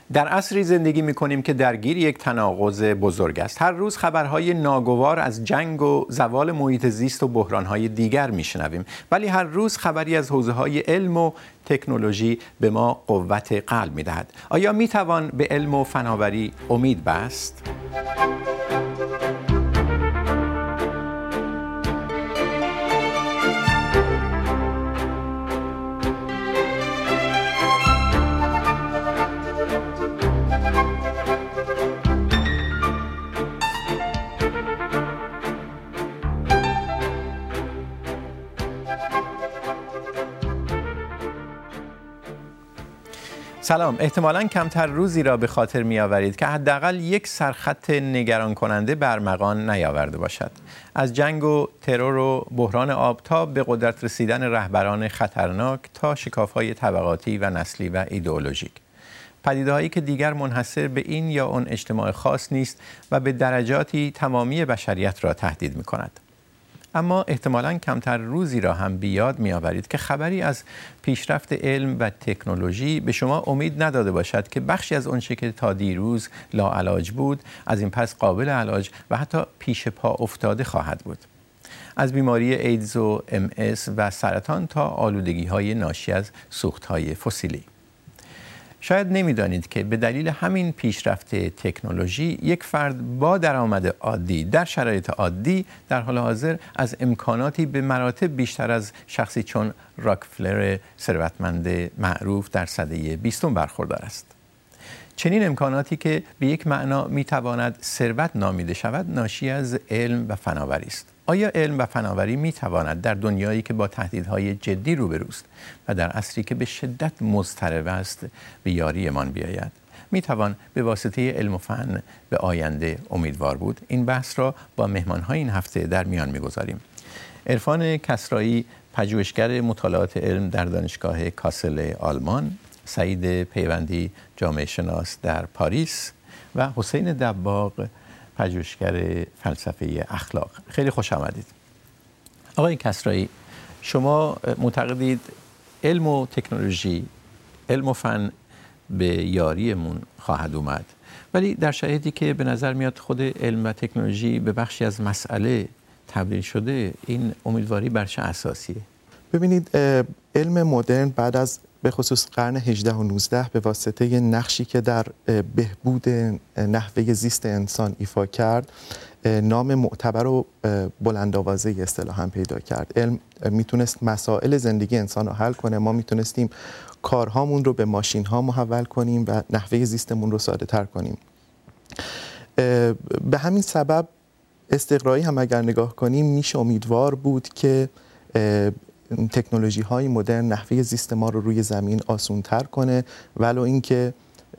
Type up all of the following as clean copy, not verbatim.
در عصری زندگی می‌کنیم که درگیر یک تناقض بزرگ است. هر روز خبرهای ناگوار از جنگ و زوال محیط زیست و بحران‌های دیگر می‌شنویم، ولی هر روز خبری از حوزه‌های علم و تکنولوژی به ما قوت قلب می‌دهد. آیا می‌توان به علم و فناوری امید بست؟ سلام. احتمالاً کمتر روزی را به خاطر می‌آورید که حداقل یک سرخط نگران کننده برمغان نیاورده باشد. از جنگ و ترور و بحران آب تا به قدرت رسیدن رهبران خطرناک تا شکاف‌های طبقاتی و نسلی و ایدئولوژیک. پدیده‌هایی که دیگر منحصر به این یا آن اجتماع خاص نیست و به درجاتی تمامی بشریت را تهدید می‌کند. اما احتمالاً کمتر روزی را هم بیاد می‌آورید که خبری از پیشرفت علم و تکنولوژی به شما امید نداده باشد که بخشی از آنچه که تا دیروز لاعلاج بود از این پس قابل علاج و حتی پیش پا افتاده خواهد بود. از بیماری ایدز و MS و سرطان تا آلودگی‌های ناشی از سوخت‌های فسیلی. شاید نمی‌دانید که به دلیل همین پیشرفت تکنولوژی یک فرد با درآمد عادی در شرایط عادی در حال حاضر از امکاناتی به مراتب بیشتر از شخصی چون راکفلر ثروتمند معروف در سده 20 برخوردار است. چنین امکاناتی که به یک معنا می‌تواند ثروت نامیده شود ناشی از علم و فناوری است. آیا علم و فناوری می‌تواند در دنیایی که با تهدیدهای جدی روبروست و در عصری که به شدت مضطرب است به یاریمان بیاید؟ می‌توان به واسطه علم و فن به آینده امیدوار بود؟ این بحث را با مهمان‌های این هفته در میان می‌گذاریم. عرفان کسرایی، پژوهشگر مطالعات علم در دانشگاه کاسل آلمان، سعید پیوندی، جامعه شناس در پاریس و حسین دباغ، پژوهشگر فلسفه اخلاق. خیلی خوش آمدید. آقای کسرایی، شما معتقدید علم و تکنولوژی، علم و فن به یاریمون خواهد اومد، ولی در شرایطی که به نظر میاد خود علم و تکنولوژی به بخشی از مسئله تبدیل شده، این امیدواری بر چه اساسیه؟ ببینید، علم مدرن بعد از به خصوص قرن 18 و 19 به واسطه نقشی که در بهبود نحوه زیست انسان ایفا کرد، نام معتبر و بلندآوازه‌ای اصطلاحاً پیدا کرد. علم میتونست مسائل زندگی انسان رو حل کنه. ما میتونستیم کارهامون رو به ماشین‌ها محول کنیم و نحوه زیستمون رو ساده‌تر کنیم. به همین سبب استقرایی هم اگر نگاه کنیم میشه امیدوار بود که تکنولوژی های مدرن نحوه زیست ما رو روی زمین آسان‌تر کنه، ولو اینکه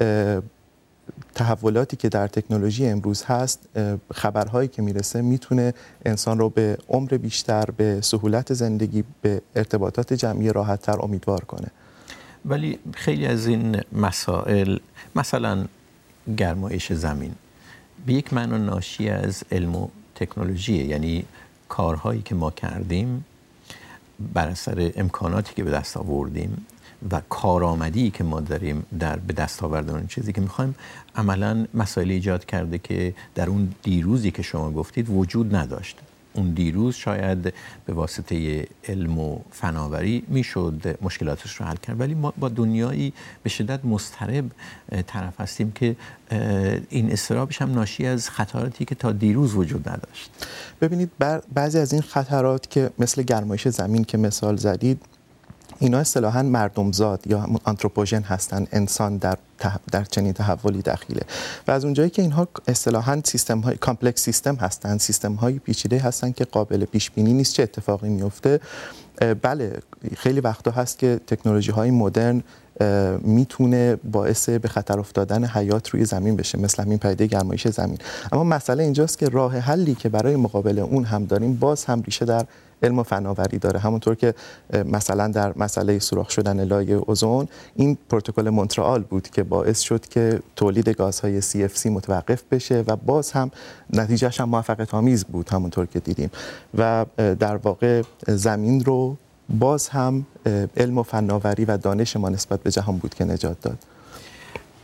تحولاتی که در تکنولوژی امروز هست، خبرهایی که میرسه میتونه انسان رو به عمر بیشتر، به سهولت زندگی، به ارتباطات جمعی راحت‌تر امیدوار کنه. ولی خیلی از این مسائل، مثلا گرمایش زمین، به یک معنا ناشی از علم و تکنولوژیه. یعنی کارهایی که ما کردیم بر اثر امکاناتی که به دست آوردیم و کارآمدی که ما داریم در به دست آوردن اون چیزی که می‌خوایم، عملاً مسائل ایجاد کرده که در اون دیروزی که شما گفتید وجود نداشت. اون دیروز شاید به واسطه علم و فناوری میشد مشکلاتش رو حل کرد، ولی ما با دنیایی به شدت مضطرب طرف هستیم که این اضطرابش هم ناشی از خطراتی که تا دیروز وجود نداشت. ببینید، بعضی از این خطرات که مثل گرمایش زمین که مثال زدید، اینا اصطلاحاً مردمزاد یا آنتروپوژن هستن. انسان در چنین تحولی دخیله و از اونجایی که اینها اصطلاحاً سیستم‌های کامپلکس سیستم هستن، سیستم‌های پیچیده هستن که قابل پیش بینی نیست چه اتفاقی میفته. بله، خیلی وقتا هست که تکنولوژی‌های مدرن میتونه باعث به خطر افتادن حیات روی زمین بشه، مثل همین پدیده گرمایش زمین. اما مسئله اینجاست که راه حلی که برای مقابله اون هم داریم باز هم ریشه در علم و فناوری داره. همونطور که مثلا در مسئله سوراخ شدن لایه اوزون، این پروتکل مونترآل بود که باعث شد که تولید گازهای CFC متوقف بشه و باز هم نتیجهش هم موفقیت آمیز بود، همونطور که دیدیم. و در واقع زمین رو باز هم علم و فناوری و دانش ما نسبت به جهان بود که نجات داد.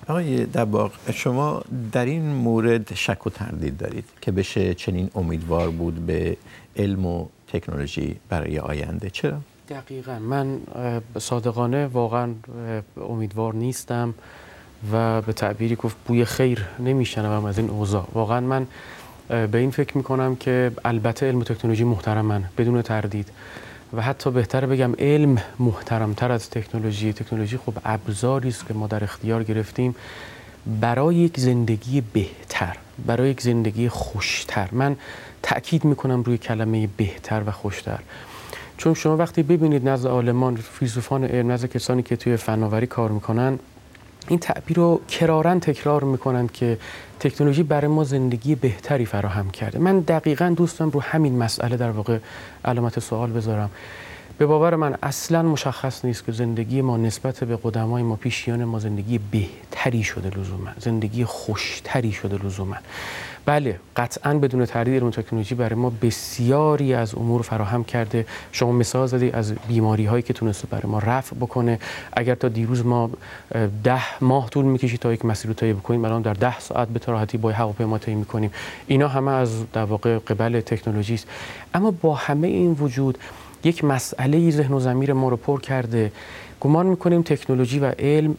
آقای دباغ، شما در این مورد شک و تردید دارید که بشه چنین امیدوار بود به علم و تکنولوژی برای آینده؟ چرا؟ دقیقاً من صادقانه واقعاً امیدوار نیستم و به تعبیری گفت بوی خیر نمیشنوم از این اوضاع. واقعاً من به این فکر میکنم که البته علم و تکنولوژی محترمن بدون تردید و حتی بهتر بگم علم محترمتر از تکنولوژی. تکنولوژی خب ابزاری است که ما در اختیار گرفتیم برای یک زندگی بهتر، برای یک زندگی خوشتر. من تأکید میکنم روی کلمه بهتر و خوشتر، چون شما وقتی ببینید نزد عالمان، فیلسوفان علم، نزد کسانی که توی فناوری کار میکنن، این تعبیر رو کراراً تکرار میکنن که تکنولوژی برای ما زندگی بهتری فراهم کرده. من دقیقاً دوستم رو همین مسئله در واقع علامت سوال بذارم. به باور من اصلاً مشخص نیست که زندگی ما نسبت به قدمای ما، پیشیان ما، زندگی بهتری شده لزوما، زندگی خوشتری شده لزوما. بله قطعاً بدون تردید علم و تکنولوژی برای ما بسیاری از امور فراهم کرده. شما مثال زدید از بیماری هایی که تونسته برای ما رفع بکنه. اگر تا دیروز ما 10 ماه طول میکشید تا یک مسیر رو طی بکنیم، الان در 10 ساعت به راحتی با هواپیما طی میکنیم. اینا همه از در واقع قبل تکنولوژی است. اما با همه این وجود یک مسئله ذهن و ضمیر ما رو پر کرده. گمان میکنیم تکنولوژی و علم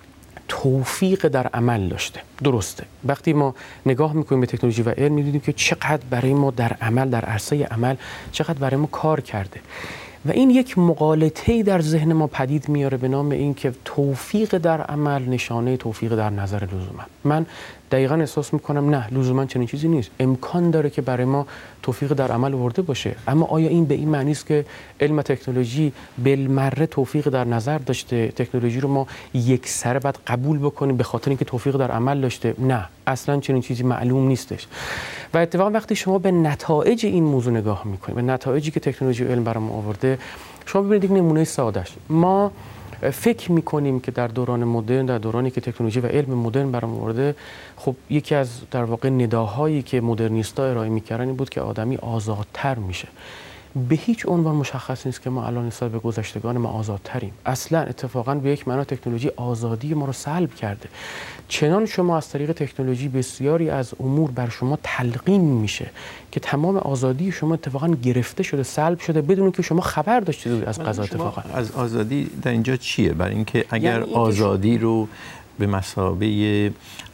توفیق در عمل داشته. درسته. وقتی ما نگاه میکنیم به تکنولوژی و علم می‌بینیم که چقدر برای ما در عمل، در عرصه عمل چقدر برای ما کار کرده و این یک مغالطه‌ای در ذهن ما پدید میاره به نام این که توفیق در عمل نشانه توفیق در نظر لزوما. من دقیقاً احساس میکنم نه، لزوما چنین چیزی نیست. امکان داره که برای ما توفیق در عمل آورده باشه، اما آیا این به این معنی است که علم و تکنولوژی بالمره توفیق در نظر داشته؟ تکنولوژی رو ما یکسره باید قبول بکنیم به خاطر اینکه توفیق در عمل داشته؟ نه، اصلاً چنین چیزی معلوم نیستش. و اتفاقا وقتی شما به نتایج این موضوع نگاه میکنید، به نتایجی که تکنولوژی و علم برای ما آورده، شما ببینید یک نمونه ساده‌اش. ما فکر میکنیم که در دوران مدرن، در دورانی که تکنولوژی و علم مدرن برام آورده، خب یکی از در واقع نداهایی که مدرنیستا ارائه میکردن این بود که آدمی آزادتر میشه. به هیچ عنوان مشخص نیست که ما الان نسبت به گذشتگان ما آزادتریم. اصلا اتفاقا به یک معنا تکنولوژی آزادی ما رو سلب کرده. چنان شما از طریق تکنولوژی بسیاری از امور بر شما تلقین میشه که تمام آزادی شما اتفاقا گرفته شده، سلب شده بدون که شما خبر داشتید از قضا. اتفاقا از آزادی در اینجا چیه؟ برای اینکه اگر آزادی رو به مثابه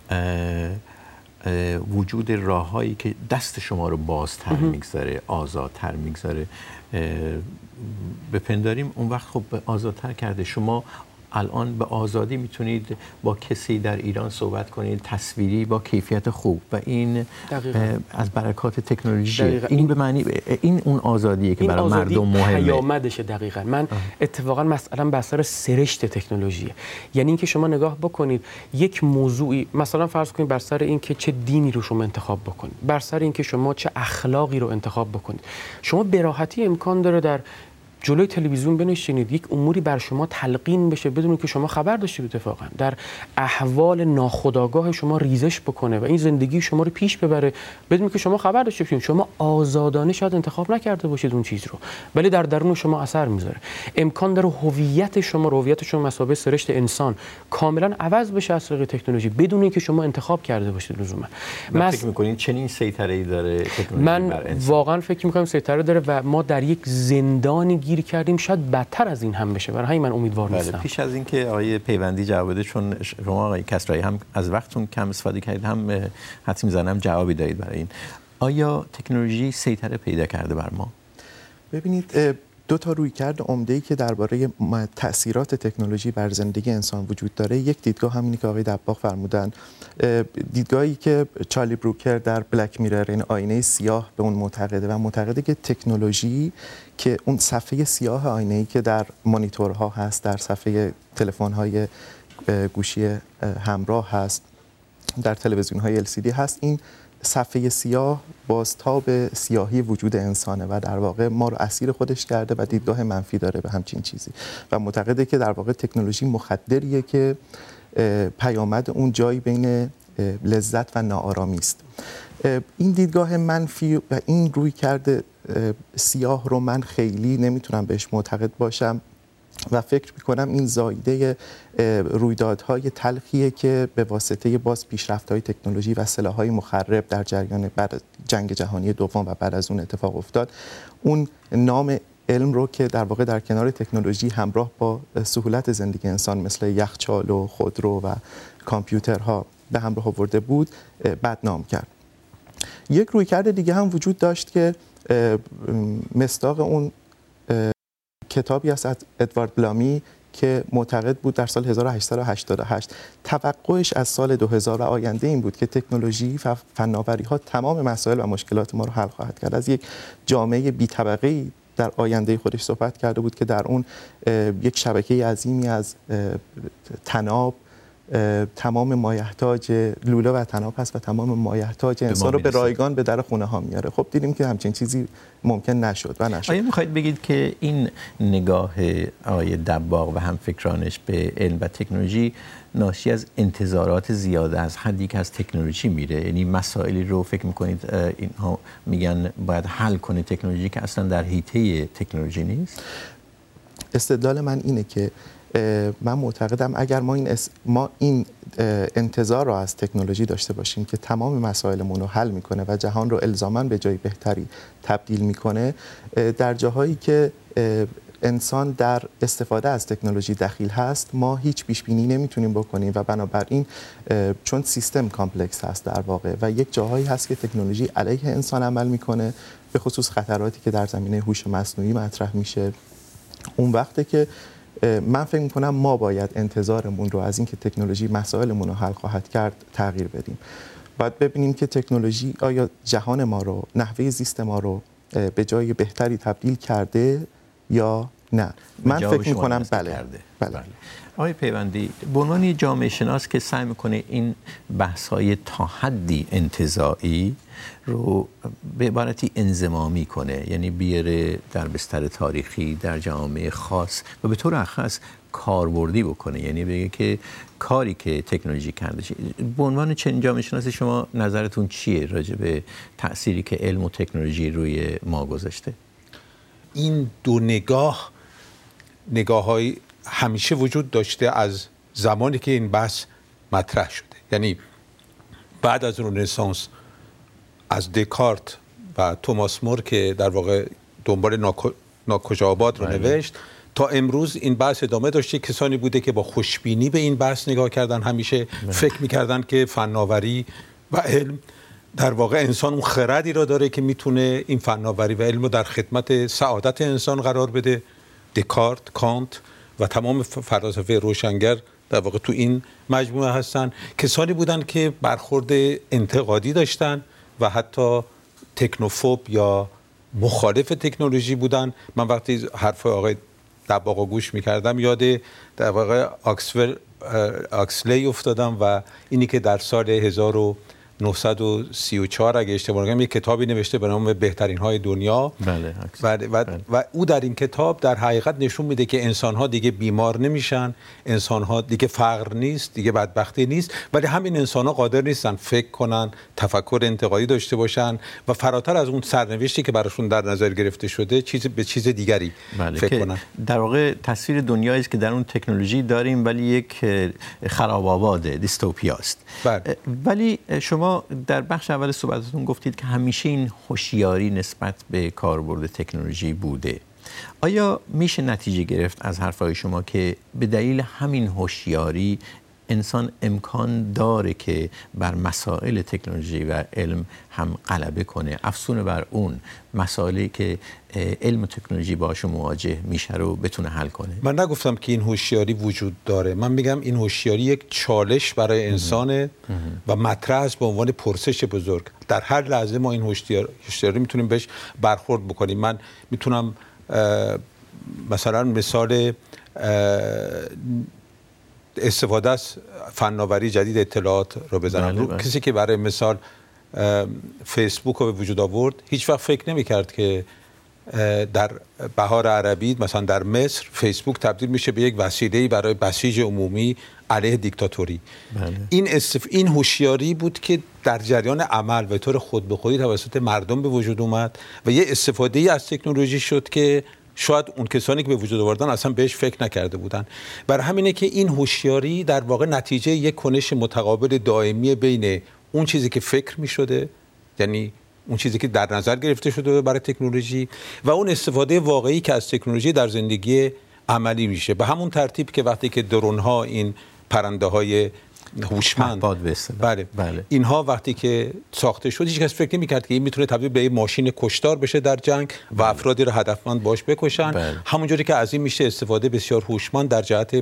وجود راههایی که دست شما رو بازتر میگذاره، آزادتر میگذاره بپنداریم، اون وقت خب آزادتر کرده. شما الان به آزادی میتونید با کسی در ایران صحبت کنید تصویری با کیفیت خوب و این از برکات تکنولوژی. این به معنی این اون آزادیه که برای مردم مهمه. پیامدشه. دقیقاً من اتفاقا مثلا بر سر سرشت تکنولوژیه. یعنی اینکه شما نگاه بکنید یک موضوعی، مثلا فرض کنید بر سر اینکه چه دینی رو شما انتخاب بکنید، بر سر اینکه شما چه اخلاقی رو انتخاب بکنید، شما به راحتی امکان داره در جلوی تلویزیون بنشینید یک اموری بر شما تلقین بشه بدون که شما خبر داشتید، اتفاقا در احوال ناخودآگاه شما ریزش بکنه و این زندگی شما رو پیش ببره بدون که شما خبر داشته باشید. شما آزادانه شاید انتخاب نکرده باشید اون چیز رو، ولی در درون شما اثر میذاره. امکان داره هویت شما مثابه سرشت انسان کاملا عوض بشه از طریق تکنولوژی بدون اینکه شما انتخاب کرده باشید لزوما. من فکر می‌کنید چنین سیطره‌ای داره تکنولوژی بر انسان؟ واقعا فکر می‌کنم سیطره داره و ما در یک زندانی گیر کردیم، شاید بدتر از این هم بشه. برای همین من امیدوار نیستم. پیش از اینکه آقای پیوندی جواب بده، چون شما آقای کسرایی هم از وقتتون کم استفاده کردید، هم حدس می‌زنم جوابی دارید برای این. آیا تکنولوژی سیطره پیدا کرده بر ما؟ ببینید دو تا رویکرد عمده‌ای که درباره تأثیرات تکنولوژی بر زندگی انسان وجود داره، یک دیدگاه همینی که آقای دباغ فرمودن، دیدگاهی که چارلی بروکر در بلک میرر، این آینه سیاه، به اون معتقده و معتقده که تکنولوژی که اون صفحه سیاه آینه‌ای که در مانیتورها هست، در صفحه تلفن‌های گوشی همراه هست، در تلویزیون‌های LCD هست، این صفحه سیاه بازتاب سیاهی وجود انسانه و در واقع ما رو اسیر خودش کرده و دیدگاه منفی داره به همچین چیزی و معتقده که در واقع تکنولوژی مخدریه که پیامد اون جایی بین لذت و ناآرامی است. این دیدگاه منفی و این رویکرد سیاه رو من خیلی نمیتونم بهش معتقد باشم، و فکر میکنم این زایده رویدادهای تلخیه که به واسطه باز پیشرفت‌های تکنولوژی و سلاح‌های مخرب در جریان بعد جنگ جهانی دوم و بعد از اون اتفاق افتاد، اون نام علم رو که در واقع در کنار تکنولوژی همراه با سهولت زندگی انسان مثل یخچال و خودرو و کامپیوترها به همراه آورده بود بدنام کرد. یک رویکرد دیگه هم وجود داشت که مصداق اون کتابی است از ادوارد بلامی که معتقد بود در سال 1888 توقعش از سال 2000 و آینده این بود که تکنولوژی و فناوری‌ها تمام مسائل و مشکلات ما رو حل خواهد کرد. از یک جامعه بی‌طبقه‌ای در آینده خودش صحبت کرده بود که در اون یک شبکه عظیمی از طناب تمام مایحتاج لوله و طناب هست و تمام مایحتاج انسان رو به رایگان به در خونه ها میاره. خب دیدیم که همچین چیزی ممکن نشد و نشد. آیا میخواید بگید که این نگاه آقای دباغ و همفکرانش به علم و تکنولوژی ناشی از انتظارات زیاده از حدی که از تکنولوژی میره؟ یعنی مسائلی رو فکر میکنید اینها میگن باید حل کنه تکنولوژی که اصلا در حیطه تکنولوژی نیست؟ استدلال من اینه که من معتقدم اگر ما این انتظار رو از تکنولوژی داشته باشیم که تمام مسائلمون رو حل میکنه و جهان رو الزاماً به جای بهتری تبدیل میکنه، در جاهایی که انسان در استفاده از تکنولوژی دخیل هست ما هیچ پیش بینی نمیتونیم بکنیم و بنابراین چون سیستم کامپلکس هست در واقع و یک جاهایی هست که تکنولوژی علیه انسان عمل میکنه، به خصوص خطراتی که در زمینه هوش مصنوعی مطرح میشه، اون وقته که من فکر میکنم ما باید انتظارمون رو از اینکه تکنولوژی مسائلمون رو حل خواهد کرد تغییر بدیم. باید ببینیم که تکنولوژی آیا جهان ما رو، نحوه زیست ما رو به جای بهتری تبدیل کرده یا نه. من فکر میکنم بله. آقای پیوندی، به عنوان جامعه شناس که سعی میکنه این بحث‌های تا حدی انتزاعی رو به عبارتی انضمامی کنه، یعنی بیاره در بستر تاریخی در جامعه خاص و به طور اخص کاربردی بکنه، یعنی بگه که کاری که تکنولوژی کرده. به عنوان چنین جامعه شناس شما نظرتون چیه راجع به تأثیری که علم و تکنولوژی روی ما گذاشته؟ این دو نگاه‌های همیشه وجود داشته از زمانی که این بحث مطرح شده. یعنی بعد از رنسانس از دکارت و توماس مور که در واقع دنبال ناکجاآباد رو نوشت تا امروز این بحث ادامه داشته. کسانی بوده که با خوشبینی به این بحث نگاه کردن، همیشه فکر می‌کردن که فناوری و علم در واقع انسان اون خردی را داره که میتونه این فناوری و علم رو در خدمت سعادت انسان قرار بده. دکارت، کانت و تمام فلاسفه روشنگر در واقع تو این مجموعه هستن. کسانی بودن که برخورد انتقادی داشتن و حتی تکنوفوب یا مخالف تکنولوژی بودن. من وقتی حرف آقای دباغو گوش میکردم یاد در واقع آکسلی افتادم و اینی که در سال 1934 اگه اشتباه نکنم یک کتابی نوشته به نام بهترین های دنیا. بله. و او در این کتاب در حقیقت نشون میده که انسان‌ها دیگه بیمار نمیشن، انسان‌ها دیگه فقر نیست، دیگه بدبختی نیست، ولی همین انسان‌ها قادر نیستن فکر کنن، تفکر انتقادی داشته باشن و فراتر از اون سرنوشتی که براشون در نظر گرفته شده به چیز دیگری فکر کنن. در واقع تصویر دنیایی است که در اون تکنولوژی داریم ولی یک خراب‌آباد دیستوپیاست. ولی شما در بخش اول صحبتتون گفتید که همیشه این هوشیاری نسبت به کاربرد تکنولوژی بوده. آیا میشه نتیجه گرفت از حرفای شما که به دلیل همین هوشیاری انسان امکان داره که بر مسائل تکنولوژی و علم هم غلبه کنه، افزون بر اون مسائلی که علم و تکنولوژی باشون مواجه میشه رو بتونه حل کنه؟ من نگفتم که این هوشیاری وجود داره، من میگم این هوشیاری یک چالش برای انسانه و مطرح است به عنوان پرسش بزرگ. در هر لحظه ما این هوشیاری میتونیم بهش برخورد بکنیم. من میتونم مثلا مثال استفاده از فناوری جدید اطلاعات رو بزنم. کسی که برای مثال فیسبوک رو به وجود آورد هیچ وقت فکر نمی کرد که در بهار عربی مثلا در مصر فیسبوک تبدیل میشه به یک وسیله‌ای برای بسیج عمومی علیه دیکتاتوری. این هوشیاری بود که در جریان عمل به طور خود به خودی توسط مردم به وجود اومد و یه استفاده ای از تکنولوژی شد که شاید اون کسانی که به وجود آوردن اصلا بهش فکر نکرده بودن. برای همینه که این هوشیاری در واقع نتیجه یک کنش متقابل دائمی بین اون چیزی که فکر می‌شده، یعنی اون چیزی که در نظر گرفته شده برای تکنولوژی، و اون استفاده واقعی که از تکنولوژی در زندگی عملی میشه. به همون ترتیب که وقتی که درون‌ها، این پرنده‌های هوشمند، بله اینها وقتی که ساخته شد، هیچ کس فکر نمی‌کرد که این میتونه تبدیل به ماشین کشتار بشه در جنگ و افرادی رو هدفمند باش بکشن. همونجوری که از این میشه استفاده بسیار هوشمند در جهت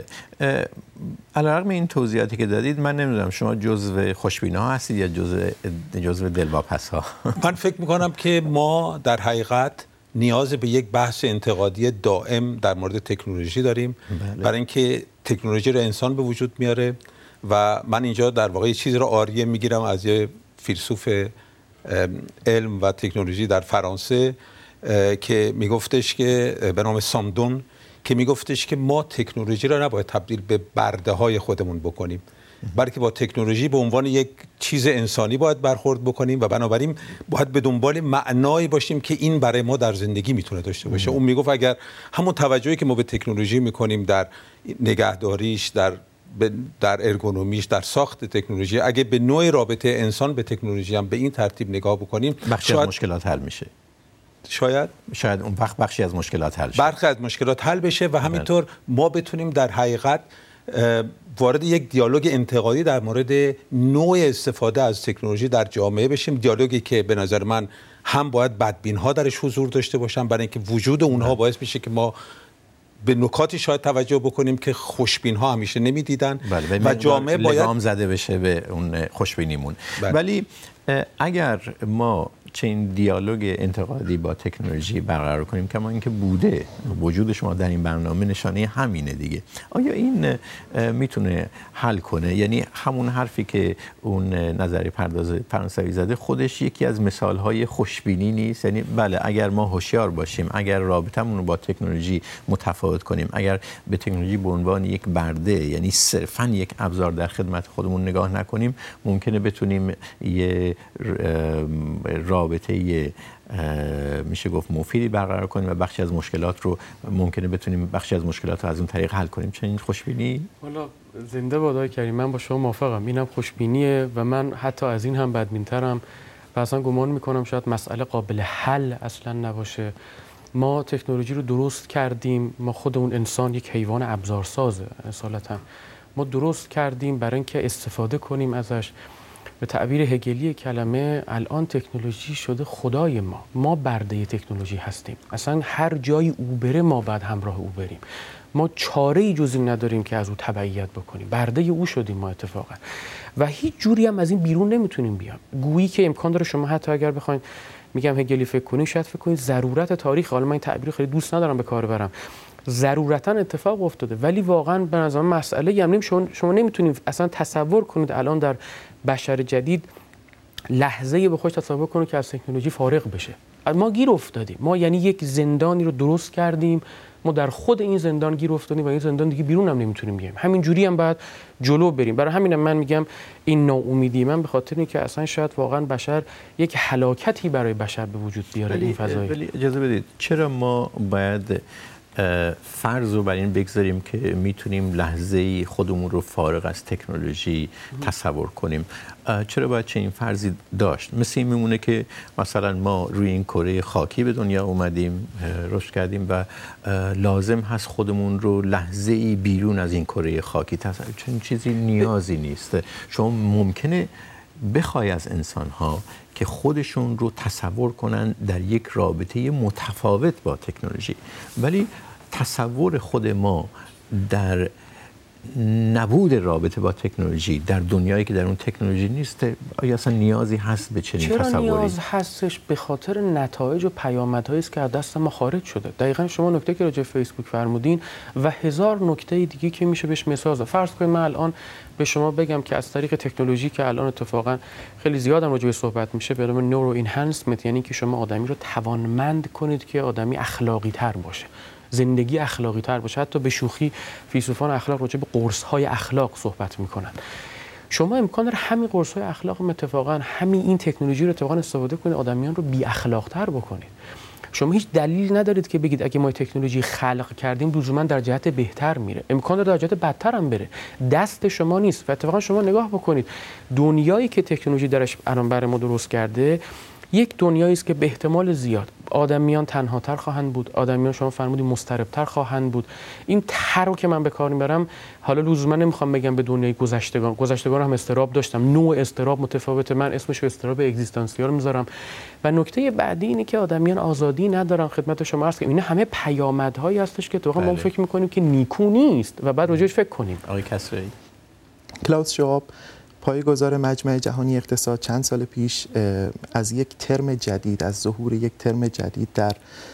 علیرغم این توضیحاتی که دادید، من نمیدونم شما جزو خوشبین‌ها هستید یا جزو دلواپس‌ها؟ من فکر می‌کنم که ما در حقیقت نیاز به یک بحث انتقادی دائم در مورد تکنولوژی داریم. برای اینکه تکنولوژی رو انسان به وجود میاره و من اینجا در واقع یه چیز رو آریه میگیرم از یه فیلسوف علم و تکنولوژی در فرانسه که میگفتش که به نام سامدون، که میگفتش که ما تکنولوژی رو نباید تبدیل به برده های خودمون بکنیم، بلکه با تکنولوژی به عنوان یک چیز انسانی باید برخورد بکنیم و بنابراین باید به دنبال معنایی باشیم که این برای ما در زندگی میتونه داشته باشه. اون میگفت اگر همون توجهی که ما به تکنولوژی میکنیم در نگهداریش، در ارگونومیش، در ساخت تکنولوژی، اگه به نوع رابطه انسان به تکنولوژی هم به این ترتیب نگاه بکنیم، بخشی از مشکلات حل میشه. شاید اون وقت بخشی از مشکلات حل شه. برخی از مشکلات حل بشه و همینطور ما بتونیم در حقیقت وارد یک دیالوگ انتقادی در مورد نوع استفاده از تکنولوژی در جامعه بشیم. دیالوگی که به نظر من هم باید بدبین‌ها درش حضور داشته باشن، برای اینکه وجود اونها باعث میشه که ما به نکاتی شاید توجه بکنیم که خوشبین‌ها همیشه نمی‌دیدن و جامعه باید لگام زده بشه به اون خوشبینیمون. ولی اگر ما چنین دیالوگ انتقادی با تکنولوژی برقرار کنیم، کما اینکه بوده، وجود شما در این برنامه نشانه همینه دیگه، آیا این میتونه حل کنه؟ یعنی همون حرفی که اون نظری پرداز فرانسوی زده خودش یکی از مثالهای خوشبینی نیست؟ یعنی بله، اگر ما هوشیار باشیم، اگر رابطمون رو با تکنولوژی متفاوت کنیم، اگر به تکنولوژی به عنوان یک برده، یعنی صرفاً یک ابزار در خدمت خودمون نگاه نکنیم، ممکنه بتونیم یه رابطه میشه گفت مفیدی برقرار کنیم و بخشی از مشکلات رو ممکنه بتونیم از اون طریق حل کنیم. چنین خوشبینی؟ والا زنده باد آقای کریم، من با شما موافقم. اینم خوشبینیه و من حتی از این هم بدبین‌ترم و اصلا گمان میکنم شاید مسئله قابل حل اصلا نباشه. ما تکنولوژی رو درست کردیم، ما خودمون انسان یک حیوان ابزارسازه اصالتا، ما درست کردیم برای اینکه استفاده کنیم ازش. به تعبیر هگلی کلمه الان تکنولوژی شده خدای ما برده تکنولوژی هستیم. اصلا هر جایی او بره ما بعد همراه او بریم، ما چاره‌ای جز این نداریم که از او تبعیت بکنیم، برده او شدیم ما اتفاقا و هیچ جوری هم از این بیرون نمیتونیم بیام. گویی که امکان داره شما حتی اگر بخواید، میگم هگلی فکر کنید، شاید فکر کنید ضرورت تاریخ، حالا من این تعبیر خیلی دوست ندارم به کار برم، ضرورتاً اتفاق افتاده، ولی واقعاً به نظر من مسئله هم شما نمیتونید اصلا تصور کنید الان در بشر جدید لحظه‌ای به خودش تصور کنید که از تکنولوژی فارغ بشه. ما گیر افتادیم، ما یعنی یک زندانی رو درست کردیم، ما در خود این زندان گیر افتادیم و این زندان دیگه بیرون هم نمیتونیم بیایم. همین جوری هم باید جلو بریم. برای همینم من میگم این ناامیدی من به خاطر اینکه اصلا شاید واقعا بشر یک هلاکتی برای بشر به وجود بیاره این فضایی. ولی اجازه بدید، چرا ما باید فرض رو بر این بگذاریم که میتونیم لحظه‌ای خودمون رو فارغ از تکنولوژی تصور کنیم؟ چرا باید چنین فرضی داشت؟ مثل این میمونه که مثلا ما روی این کره خاکی به دنیا اومدیم، رشد کردیم و لازم هست خودمون رو لحظه‌ای بیرون از این کره خاکی تصور. چنین چیزی نیازی نیست. شما ممکنه بخوای از انسان‌ها که خودشون رو تصور کنن در یک رابطه متفاوت با تکنولوژی، ولی تصور خود ما در نبود رابطه با تکنولوژی در دنیایی که در اون تکنولوژی نیست، آیا اصلا نیازی هست به چنین تصوری؟ چرا نیاز هستش؟ به خاطر نتایج و پیامدهایی است که از دست ما خارج شده. دقیقاً شما نکته که راجع به فیسبوک فرمودین و هزار نکته دیگه که میشه بهش مثال زد. فرض کنید من الان به شما بگم که از طریق تکنولوژی که الان اتفاقا خیلی زیاد هم راجع به صحبت میشه، به نام نورو اینهانسمنت، یعنی که شما آدمی رو توانمند کنید که آدمی اخلاقی تر باشه، زندگی اخلاقی تر باشه. حتی به شوخی فیلسوفان اخلاق راجع به قرص‌های اخلاق صحبت میکنن. شما امکان داره همین قرص‌های اخلاق اتفاقا همین این تکنولوژی رو اتفاقا استفاده کنید آدمیان رو بی اخلاق تر بکنید. شما هیچ دلیل ندارید که بگید اگه ما تکنولوژی خلق کردیم لزوما در جهت بهتر میره، امکان داره در جهت بدتر هم بره، دست شما نیست. و اتفاقا شما نگاه بکنید دنیایی که تکنولوژی درش الان برای ما درست کرده یک دنیایی است که به احتمال زیاد آدمیان تنهاتر خواهند بود، آدمیان شما فرمودید مضطربتر خواهند بود. این تر رو که من به کار میبرم، حالا لزوما نمیخوام بگم به دنیای گذشتگان هم استراب داشتم، نوع استراب متفاوته، من اسمش رو استراب اگزیستانسیال میذارم. و نکته بعدی اینه که آدمیان آزادی ندارن. خدمت شما عرض کنم اینا همه پیامدهایی هستش که واقعا ما فکر میکنیم که نیکو نیست و بعد راجعش فکر کنیم. آقای کسرایی، کلاوس شواب پایه‌گذار مجمع جهانی اقتصاد چند سال پیش از یک ترم جدید، از ظهور یک ترم جدید در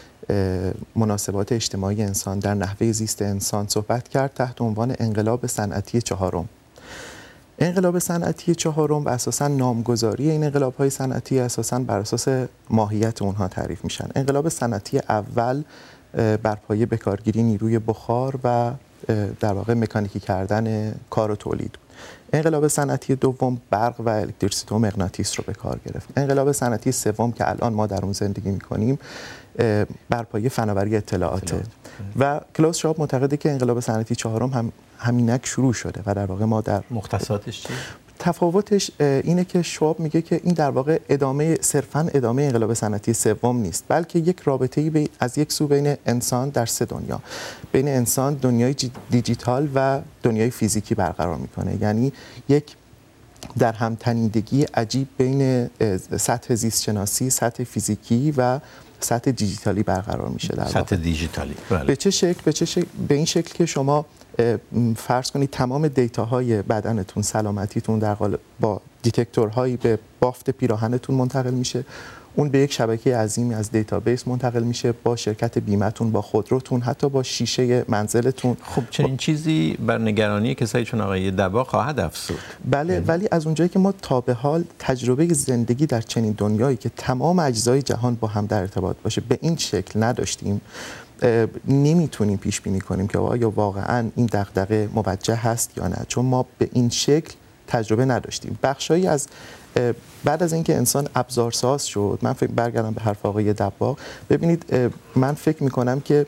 مناسبات اجتماعی انسان، در نحوه زیست انسان صحبت کرد تحت عنوان انقلاب صنعتی چهارم. انقلاب صنعتی چهارم و اساساً نامگذاری این انقلاب‌های صنعتی اساساً بر اساس ماهیت اونها تعریف میشن. انقلاب صنعتی اول بر پایه بکارگیری نیروی بخار و در واقع مکانیکی کردن کار و تولید. انقلاب صنعتی دوم برق و الکتریسیته و مغناطیس رو به کار گرفت. انقلاب صنعتی سوم که الان ما در اون زندگی می‌کنیم بر پایه فناوری اطلاعاته. و کلاوس شواب معتقده که انقلاب صنعتی چهارم هم همینک شروع شده و در واقع ما در مختصاتش چیه؟ تفاوتش اینه که شواب میگه که این در واقع صرفاً ادامه انقلاب صنعتی سوم نیست، بلکه یک رابطه‌ای از یک سو بین انسان در سه دنیا، بین انسان، دنیای دیجیتال و دنیای فیزیکی برقرار میکنه. یعنی یک در همتنیدگی عجیب بین سطح زیست شناسی، سطح فیزیکی و سطح دیجیتالی برقرار میشه. در سطح دیجیتالی به چه شکل؟ به این شکل که شما فرض کنید تمام دیتاهای بدنتون، سلامتیتون در قالب با دیتکتورهایی به بافت پیراهنتون منتقل میشه، اون به یک شبکه عظیمی از دیتابیس منتقل میشه، با شرکت بیمه‌تون، با خودروتون، حتی با شیشه منزلتون. خب چنین چیزی بر نگرانی کسایی چون آقای دبا خواهد افزود. بله، ولی از اونجایی که ما تا به حال تجربه زندگی در چنین دنیایی که تمام اجزای جهان با هم در ارتباط باشه به این شکل نداشتیم، نمیتونیم پیش بینی کنیم که آیا واقعا این دغدغه موجه هست یا نه، چون ما به این شکل تجربه نداشتیم. بخشایی از بعد از اینکه انسان ابزارساز شد، من فکر برگردم به حرف آقای دباغ، ببینید من فکر میکنم که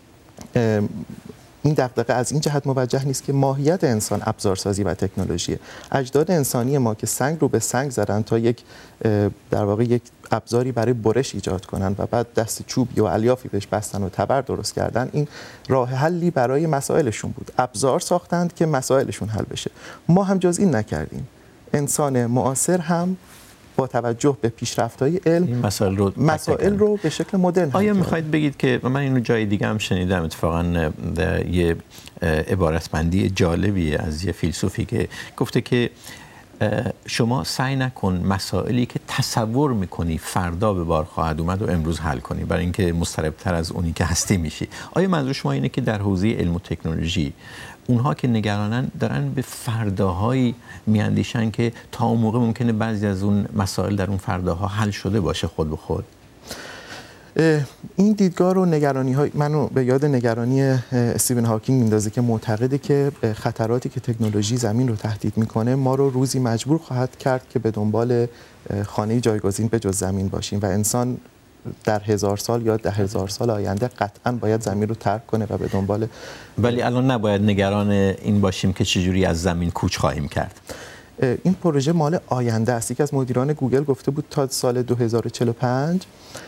این دغدغه از این جهت موجه نیست که ماهیت انسان ابزارسازی و تکنولوژیه. اجداد انسانی ما که سنگ رو به سنگ زدن تا در واقع یک ابزاری برای برش ایجاد کنن و بعد دست چوبی و الیافی بهش بستن و تبر درست کردن، این راه حلی برای مسائلشون بود. ابزار ساختند که مسائلشون حل بشه. ما هم جز این نکردیم. انسان معاصر هم با توجه به پیشرفت‌های علم مسائل رو به شکل مدرن آیا می‌خواید بگید که من اینو جای دیگه هم شنیدم، اتفاقاً یه عبارتبندی جالبی از یه فیلسوفی که گفته که شما سعی نکن مسائلی که تصور میکنی فردا به بار خواهد اومد و امروز حل کنی، برای اینکه مضطرب‌تر از اونی که هستی میشی. آیا منظور شما اینه که در حوزه علم و تکنولوژی اونها که نگرانن دارن به فرداهایی میاندیشن که تا اون موقع ممکنه بعضی از اون مسائل در اون فرداها حل شده باشه خود به خود؟ این دیدگاه رو نگرانی‌های منو به یاد نگرانی استیون هاکینگ میندازه که معتقده که خطراتی که تکنولوژی زمین رو تهدید میکنه ما رو روزی مجبور خواهد کرد که به دنبال خانه جایگزین به جز زمین باشیم و انسان در 1000 سال یا 10000 سال آینده قطعاً باید زمین رو ترک کنه و به دنبال. ولی الان نباید نگران این باشیم که چجوری از زمین کوچ خواهیم کرد. این پروژه مال آینده است. یکی از مدیران گوگل گفته بود تا سال 2045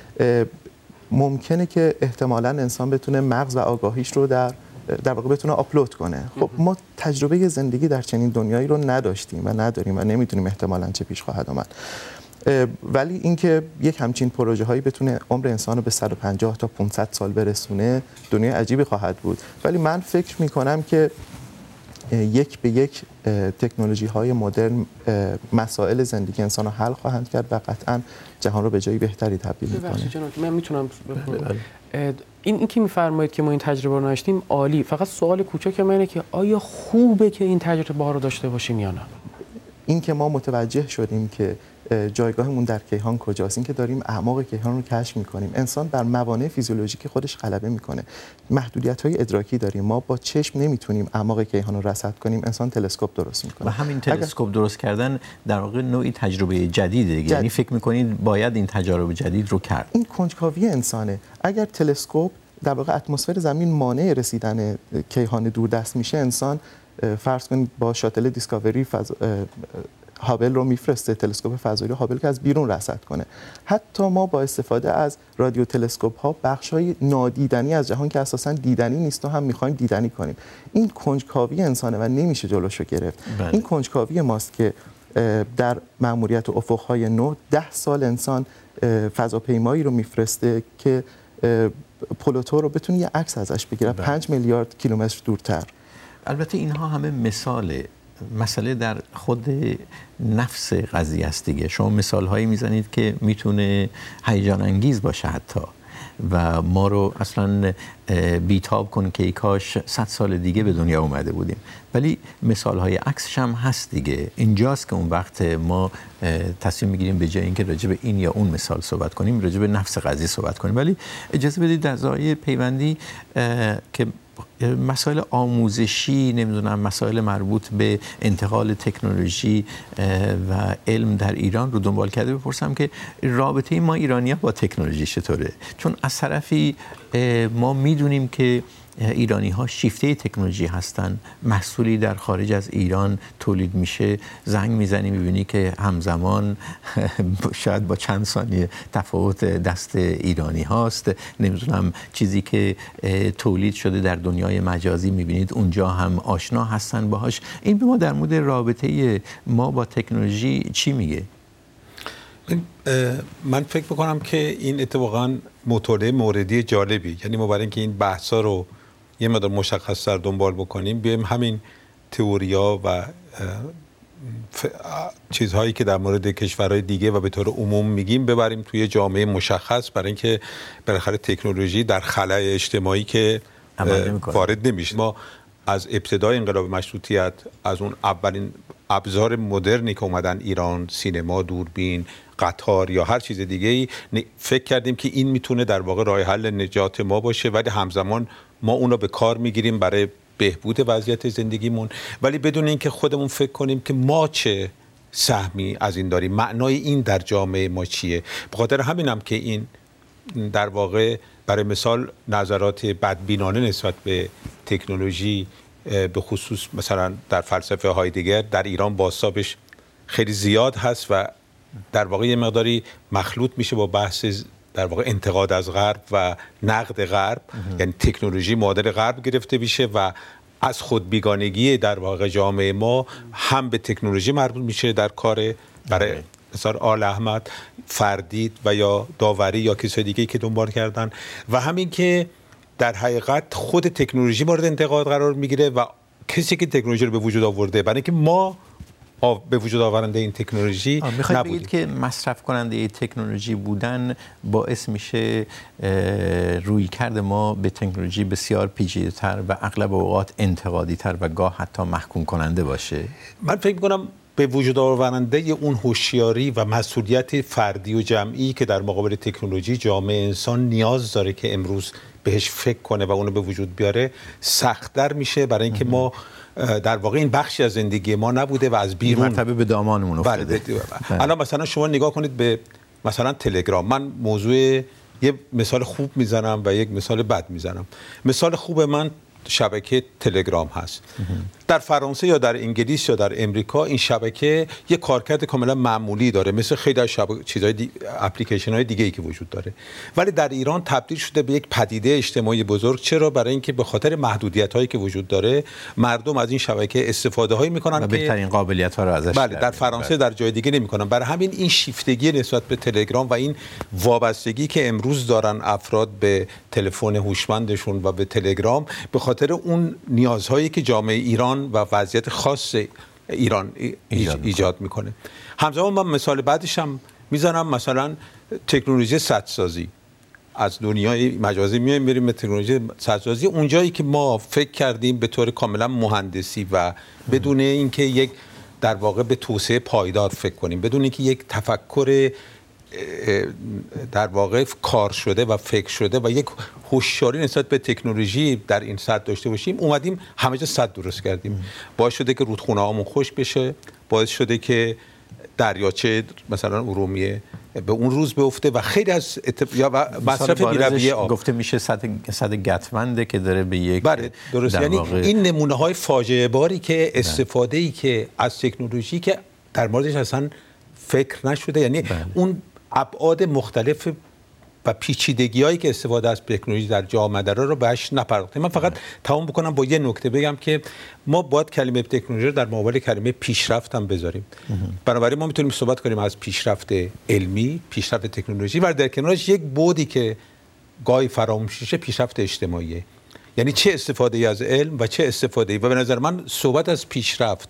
ممکنه که احتمالاً انسان بتونه مغز و آگاهیش رو در واقع بتونه آپلود کنه. خب ما تجربه زندگی در چنین دنیایی رو نداشتیم و نداریم و نمیتونیم احتمالاً چه پیش خواهد آمد. ولی اینکه یک همچین پروژه هایی بتونه عمر انسان رو به 150 تا 500 سال برسونه دنیای عجیبی خواهد بود. ولی من فکر میکنم که یک به یک تکنولوژی های مدرن مسائل زندگی انسان رو حل خواهند کرد و قطعا جهان رو به جایی بهتری تبدیل میکنه. من میتونم این که میفرمایید که ما این تجربه رو نداشتیم عالی، فقط سوال کوچک من اینه که آیا خوبه که این تجربه رو داشته باشیم یا نه؟ این که ما متوجه شدیم که جایگاهمون در کیهان کجاست، اینکه داریم اعماق کیهان رو کشف می‌کنیم. انسان بر موانع فیزیولوژیک خودش غلبه می‌کنه. محدودیت‌های ادراکی داریم، ما با چشم نمیتونیم اعماق کیهان رو رصد کنیم. انسان تلسکوپ درست می‌کنه و همین تلسکوپ درست کردن در واقع نوعی تجربه جدیده. یعنی فکر می‌کنید باید این تجارب جدید رو کرد. این کنجکاوی انسانه. اگر تلسکوپ در واقع اتمسفر زمین مانع رسیدن کیهان دوردست میشه، انسان فرض کنید با شاتل دیسکاوری هابل رو میفرسته، تلسکوپ فضایی هابل که از بیرون رصد کنه. حتی ما با استفاده از رادیو تلسکوپ ها بخشای نادیدنی از جهان که اساساً دیدنی نیست و هم میخوایم دیدنی کنیم. این کنجکاوی انسانه و نمیشه جلوشو گرفت. این کنجکاوی ماست که در مأموریت افق‌های نو 10 سال انسان فضاپیمایی رو میفرسته که پلوتو رو بتونه یه عکس ازش بگیره 5 میلیارد کیلومتر دورتر. البته اینها همه مسئله در خود نفس قضیه است دیگه. شما مثال‌هایی میزنید که میتونه هیجان انگیز باشه حتی و ما رو اصلا بیتاب کنه که ای کاش 100 سال دیگه به دنیا اومده بودیم، ولی مثال‌های عکسش هم هست دیگه. اینجاست که اون وقت ما تصمیم میگیریم به جای اینکه راجع به این یا اون مثال صحبت کنیم راجع به نفس قضیه صحبت کنیم. ولی اجازه بدید در زاویه پیوندی که مسائل آموزشی، نمیدونم مسائل مربوط به انتقال تکنولوژی و علم در ایران رو دنبال کرده بپرسم که رابطه ما ایرانی‌ها با تکنولوژی چطوره؟ چون از طرفی ما میدونیم که ایرانی‌ها شیفته تکنولوژی هستن، محصولی در خارج از ایران تولید میشه، زنگ میزنی میبینی که همزمان شاید با چند ثانیه تفاوت دست ایرانی هاست. نمیدونم چیزی که تولید شده در دنیای مجازی میبینید اونجا هم آشنا هستن باهاش. این به ما در مورد رابطه ما با تکنولوژی چی میگه؟ من فکر میکنم که این اتفاقاً مطالعه موردی جالبی، یعنی ما برای اینکه این بحثا رو یه مقدار مشخص‌تر دنبال بکنیم بیایم همین تئوریا و چیزهایی که در مورد کشورهای دیگه و به طور عموم میگیم ببریم توی جامعه مشخص، برای اینکه بالاخره تکنولوژی در خلأ اجتماعی که وارد نمیشه. ما از ابتدای انقلاب مشروطیت، از اون اولین ابزار مدرنی که اومدن ایران، سینما، دوربین، قطار یا هر چیز دیگه‌ای، فکر کردیم که این میتونه در واقع راه حل نجات ما باشه، ولی همزمان ما اون رو به کار میگیریم برای بهبود وضعیت زندگیمون، ولی بدون اینکه خودمون فکر کنیم که ما چه سهمی از این داریم، معنای این در جامعه ما چیه. به خاطر همینم که این در واقع برای مثال نظرات بدبینانه نسبت به تکنولوژی به خصوص مثلا در فلسفه هایدگر در ایران بازتابش خیلی زیاد هست و در واقع یه مقداری مخلوط میشه با بحث در واقع انتقاد از غرب و نقد غرب، یعنی تکنولوژی معادل غرب گرفته میشه و از خود بیگانگی در واقع جامعه ما هم به تکنولوژی مربوط میشه در کار برای مثلا آل احمد فردید و یا داوری یا کسای دیگه که دنبال کردن، و همین که در حقیقت خود تکنولوژی مورد انتقاد قرار میگیره و کسی که تکنولوژی رو به وجود آورده، برای اینکه ما به وجود آورنده این تکنولوژی نبودیم. میخواید بگید که مصرف کننده تکنولوژی بودن باعث میشه رویکرد ما به تکنولوژی بسیار پیچیده‌تر و اغلب اوقات انتقادی‌تر و گاه حتی محکوم کننده باشه؟ من فکر می‌کنم به وجود آورنده اون هوشیاری و مسئولیت فردی و جمعی که در مقابل تکنولوژی جامعه انسان نیاز داره که امروز بهش فکر کنه و اونو به وجود بیاره سخت‌تر میشه، برای اینکه ما در واقع این بخشی از زندگی ما نبوده و از بیرون مرتبه به دامانمون افتاده. الان مثلا شما نگاه کنید به مثلا تلگرام. من موضوع یه مثال خوب میزنم و یک مثال بد میزنم. مثال خوب من شبکه تلگرام هست. در فرانسه یا در انگلیس یا در امریکا این شبکه یک کارکرد کاملا معمولی داره، مثل خیلی از چیزهای اپلیکیشن های دیگه‌ای که وجود داره، ولی در ایران تبدیل شده به یک پدیده اجتماعی بزرگ. چرا؟ برای اینکه به خاطر محدودیت هایی که وجود داره مردم از این شبکه استفاده هایی میکنن و بهترین قابلیت ها رو ازش در فرانسه در جای دیگه نمیکنن. برای همین این شیفتگی نسبت به تلگرام و این وابستگی که امروز دارن افراد به تلفن هوشمندشون و به تلگرام به خاطر اون نیازهایی که جامعه ایران و وضعیت خاص ایران ایجاد میکنه. همزمان من مثال بعدش هم میزنم، مثلا تکنولوژی سدسازی. از دنیای مجازی میایم بریم به تکنولوژی سدسازی، اونجایی که ما فکر کردیم به طور کاملا مهندسی و بدون اینکه یک در واقع به توسعه پایدار فکر کنیم، بدون اینکه یک تفکر در واقع کار شده و فکر شده و یک هوشیاری نسبت به تکنولوژی در این سطح داشته باشیم، اومدیم همه جا سد درست کردیم. باعث شده که رودخونه هامون خشک بشه، باعث شده که دریاچه مثلا ارومیه به اون روز بیفته و خیلی از یا مصرف بی‌رویه آب گفته میشه سد گتونده که داره به یک درست، یعنی این نمونه های فاجعه باری که استفاده ای که از تکنولوژی که در موردش اصلا فکر نشده، یعنی اون ابعاد مختلف و پیچیدگی‌هایی که استفاده از تکنولوژی در جامعه داره رو بهش نپرداختیم. من فقط تمام بکنم با یه نکته بگم که ما باید کلمه تکنولوژی رو در مقابل کلمه پیشرفت هم بذاریم. بنابراین ما میتونیم صحبت کنیم از پیشرفت علمی، پیشرفت تکنولوژی و در کنارش یک بعدی که گاهی فراموش میشه، پیشرفت اجتماعیه. یعنی چه استفاده ای از علم و چه استفاده ای، و به نظر من صحبت از پیشرفت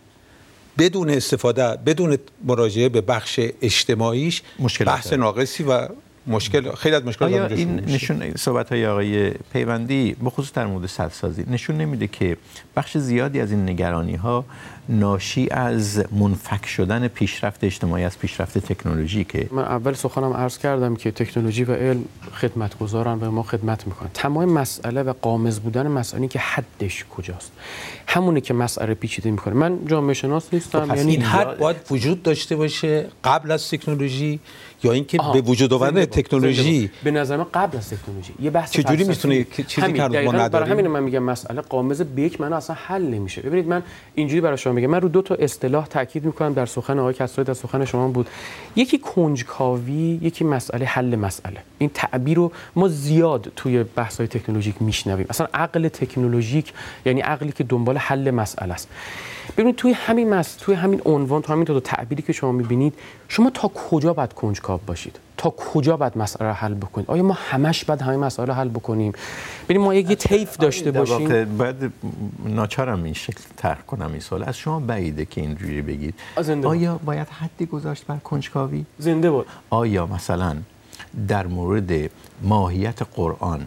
بدون استفاده، بدون مراجعه به بخش اجتماعیش بحث ناقصی و مشکل، خیلی از مشکلات آیا این نشون صحبت‌های آقای پیوندی بخصوص در مورد سدسازی نشون نمیده که بخش زیادی از این نگرانی‌ها ناشی از منفک شدن پیشرفت اجتماعی از پیشرفت تکنولوژیکه؟ من اول سخنم عرض کردم که تکنولوژی و علم خدمتگزارن و ما خدمت میکنن. تمام مسئله و قامز بودن مسئله که حدش کجاست، همونه که مسئله پیچیده میکنه. من جامعه شناس نیستم، یعنی این حد باید وجود داشته باشه قبل از تکنولوژی یا اینکه به وجود آوردن تکنولوژی؟ به نظر من قبل از تکنولوژی یه بحث چجوری میتونه چیزی که ما نداریم؟ برای همین من میگم مسئله قامز به یک معنا اصلا حل نمیشه. ببینید من اینجوری برای شما میگم، من رو دو تا اصطلاح تاکید میکنم در سخن آقای کسرایی، در سخن شما بود. یکی کنجکاوی، یکی مسئله حل مسئله. این تعبیر رو ما زیاد توی بحث‌های تکنولوژیک میشنویم. اصلا عقل تکنولوژیک یعنی عقلی که دنبال حل مسئله است. ببینید توی همین عنوان، تو همین دو تعبیری که شما می‌بینید، شما تا کجا باید کنجکاو باشید؟ تا کجا باید مسئله رو حل بکنید؟ آیا ما همش باید همه مسائل رو حل بکنیم؟ ببینید ما یه طیف داشته باشیم. باید ناچارم این شکل طرح کنم این سوال. از شما بعیده که اینجوری بگید. آیا باید حدی گذاشت بر کنجکاوی؟ زنده بود. آیا مثلا در مورد ماهیت قرآن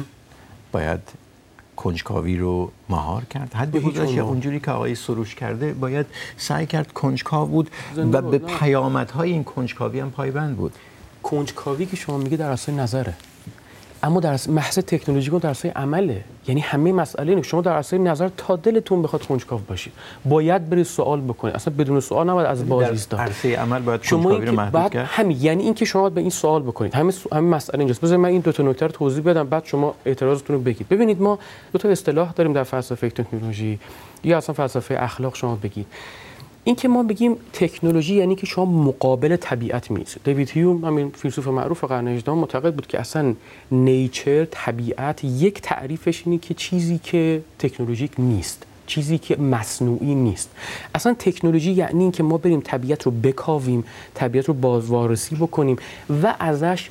باید کنجکاوی رو مهار کرد؟ حد گذاشت یا اونجوری که آقای سروش کرده باید سعی کرد کنجکاو بود و به پیامدهای این کنجکاوی هم پایبند بود؟ کنجکاوی که شما میگه در اساس نظره، اما در محض تکنولوژیک در اساس عمله. یعنی همه مسئله اینه شما در اساس نظر تا دلتون بخواد کنجکاو باشید، باید برید سوال بکنید. اصلا بدون سوال نباید از باز ایستاد. در عرصه عمل باید کنجکاوی رو محدود کرد. همین یعنی این که شما به این سوال بکنید. همین مسئله اینجاست. بذارید من این دو تا نکته رو توضیح بدم، بعد شما اعتراضتون رو بگید. ببینید ما دو تا اصطلاح داریم در فلسفه تکنولوژی یا اصلا فلسفه اخلاق. شما بگید این که ما بگیم تکنولوژی یعنی که شما مقابل طبیعت می‌ایستید. دیوید هیوم، همین فیلسوف معروف قرن 18 معتقد بود که اصلا نیچر، طبیعت، یک تعریفش اینه که چیزی که تکنولوژیک نیست، چیزی که مصنوعی نیست. اصلا تکنولوژی یعنی این که ما بریم طبیعت رو بکاویم، طبیعت رو بازوارسی بکنیم و ازش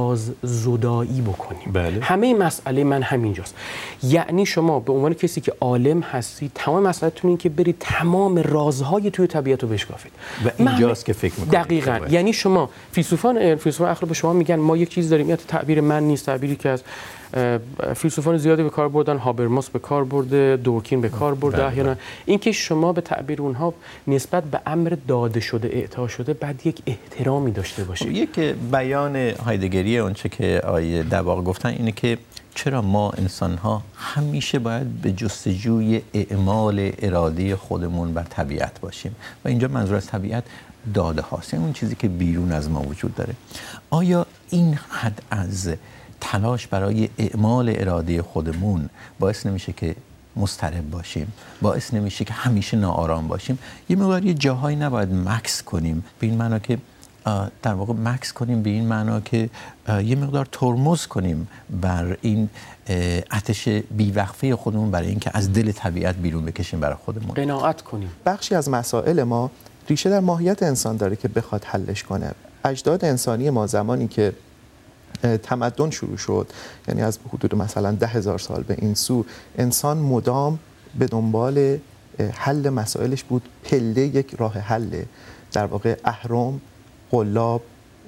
راززدایی بکنیم. بله. همه مسئله من همینجاست. یعنی شما به عنوان کسی که عالم هستید، تمام مسئله‌تون این که برید تمام رازهای توی طبیعت رو بشکافید. و اینجاست که فکر می‌کنید. دقیقاً. یعنی شما فیلسوفان اخلاق به شما میگن ما یک چیز داریم، این تعبیر من نیست، تعبیری که از فیلسوفان زیادی به کار بردن، هابرماس به کار برده، دورکین به کار برده. احیانا اینکه شما به تعبیر اونها نسبت به امر داده شده، اعطا شده، بعد یک احترامی داشته باشید. یک بیان هایدگری اونچه که آیه دباغ گفتن اینه که چرا ما انسان‌ها همیشه باید به جستجوی اعمال اراده خودمون بر طبیعت باشیم و اینجا منظور از طبیعت داده هاست، یعنی اون چیزی که بیرون از ما وجود داره. آیا این حد از تلاش برای اعمال اراده خودمون باعث نمیشه که مضطرب باشیم، باعث نمیشه که همیشه ناآرام باشیم؟ یه مقدار یه جاهایی نباید مکس کنیم، به این معنا که در واقع مکس کنیم به این معنا که یه مقدار ترمز کنیم بر این آتش بیوقفه خودمون، برای اینکه از دل طبیعت بیرون بکشیم برای خودمون، قناعت کنیم. بخشی از مسائل ما ریشه در ماهیت انسان داره که بخواد حلش کنه. اجداد انسانی ما زمانی که تمدن شروع شد، یعنی از حدود مثلا 10,000 سال به این سو، انسان مدام به دنبال حل مسائلش بود. پله یک راه حله، در واقع اهرم، قلاب،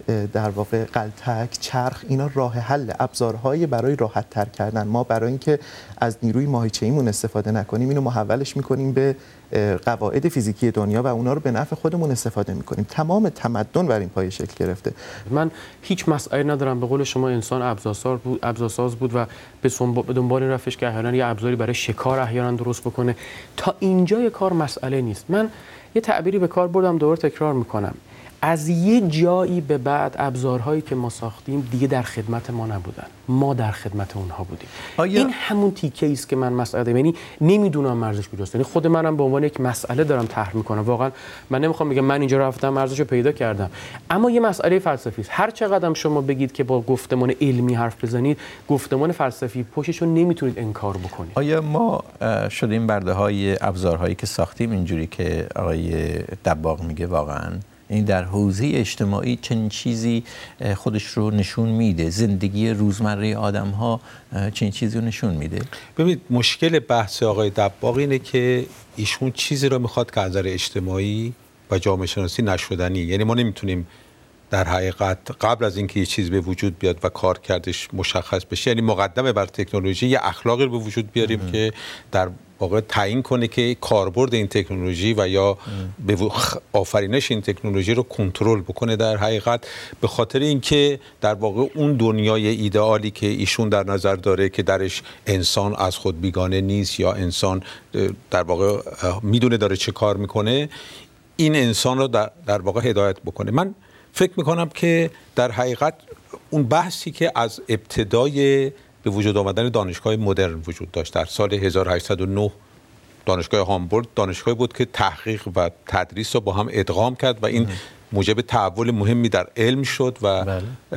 در واقع قلتک، چرخ، اینا راه حل، ابزارهای برای راحت تر کردن. ما برای اینکه از نیروی ماهیچه‌ایمون استفاده نکنیم، اینو محولش می‌کنیم به قواعد فیزیکی دنیا و اونا رو به نفع خودمون استفاده می‌کنیم. تمام تمدن بر این پایه شکل گرفته. من هیچ مسئله ندارم، به قول شما انسان ابزارساز بود و به دنبال رفتش که احیانا یه ابزاری برای شکار احیانا درست بکنه. تا اینجای کار مسئله نیست. من یه تعبیری به کار بردم، دوباره تکرار می‌کنم. از یه جایی به بعد ابزارهایی که ما ساختیم دیگه در خدمت ما نبودن، ما در خدمت اونها بودیم. این همون تیکه است که من مسئله دارم، یعنی نمیدونم مرزش کجاست. یعنی خود منم به عنوان یک مسئله دارم طرح میکنم. واقعا من نمیخوام بگم من اینجا رفتم مرزشو پیدا کردم، اما یه مسئله فلسفی است. هر چقدر شما بگید که با گفتمان علمی حرف بزنید، گفتمان فلسفی پشتش رو نمیتونید انکار بکنید. آیا ما شدیم برده‌های ابزارهایی که ساختیم اینجوری که آقای دباغ میگه واقعا این در حوزه اجتماعی چنین چیزی خودش رو نشون میده؟ زندگی روزمره آدم‌ها چنین چیزی رو نشون میده؟ ببینید مشکل بحث آقای دباغ اینه که ایشون چیزی رو میخواد که از نظر اجتماعی و جامعه شناسی نشدنی، یعنی ما نمیتونیم در حقیقت قبل از اینکه یه چیز به وجود بیاد و کارکردش مشخص بشه، یعنی مقدمه بر تکنولوژی یه اخلاقی رو به وجود بیاریم که در واقع تعیین کنه که کاربرد این تکنولوژی و یا به آفرینش این تکنولوژی رو کنترل بکنه. در حقیقت به خاطر اینکه در واقع اون دنیای ایدئالی که ایشون در نظر داره که درش انسان از خود بیگانه نیست یا انسان در واقع میدونه داره چه کار میکنه، این انسان رو در واقع هدایت بکنه. من فکر میکنم که در حقیقت اون بحثی که از ابتدای به وجود آمدن دانشگاه مدرن وجود داشت در سال 1809، دانشگاه هامبورگ دانشگاهی بود که تحقیق و تدریس رو با هم ادغام کرد و این موجب تحول مهمی در علم شد و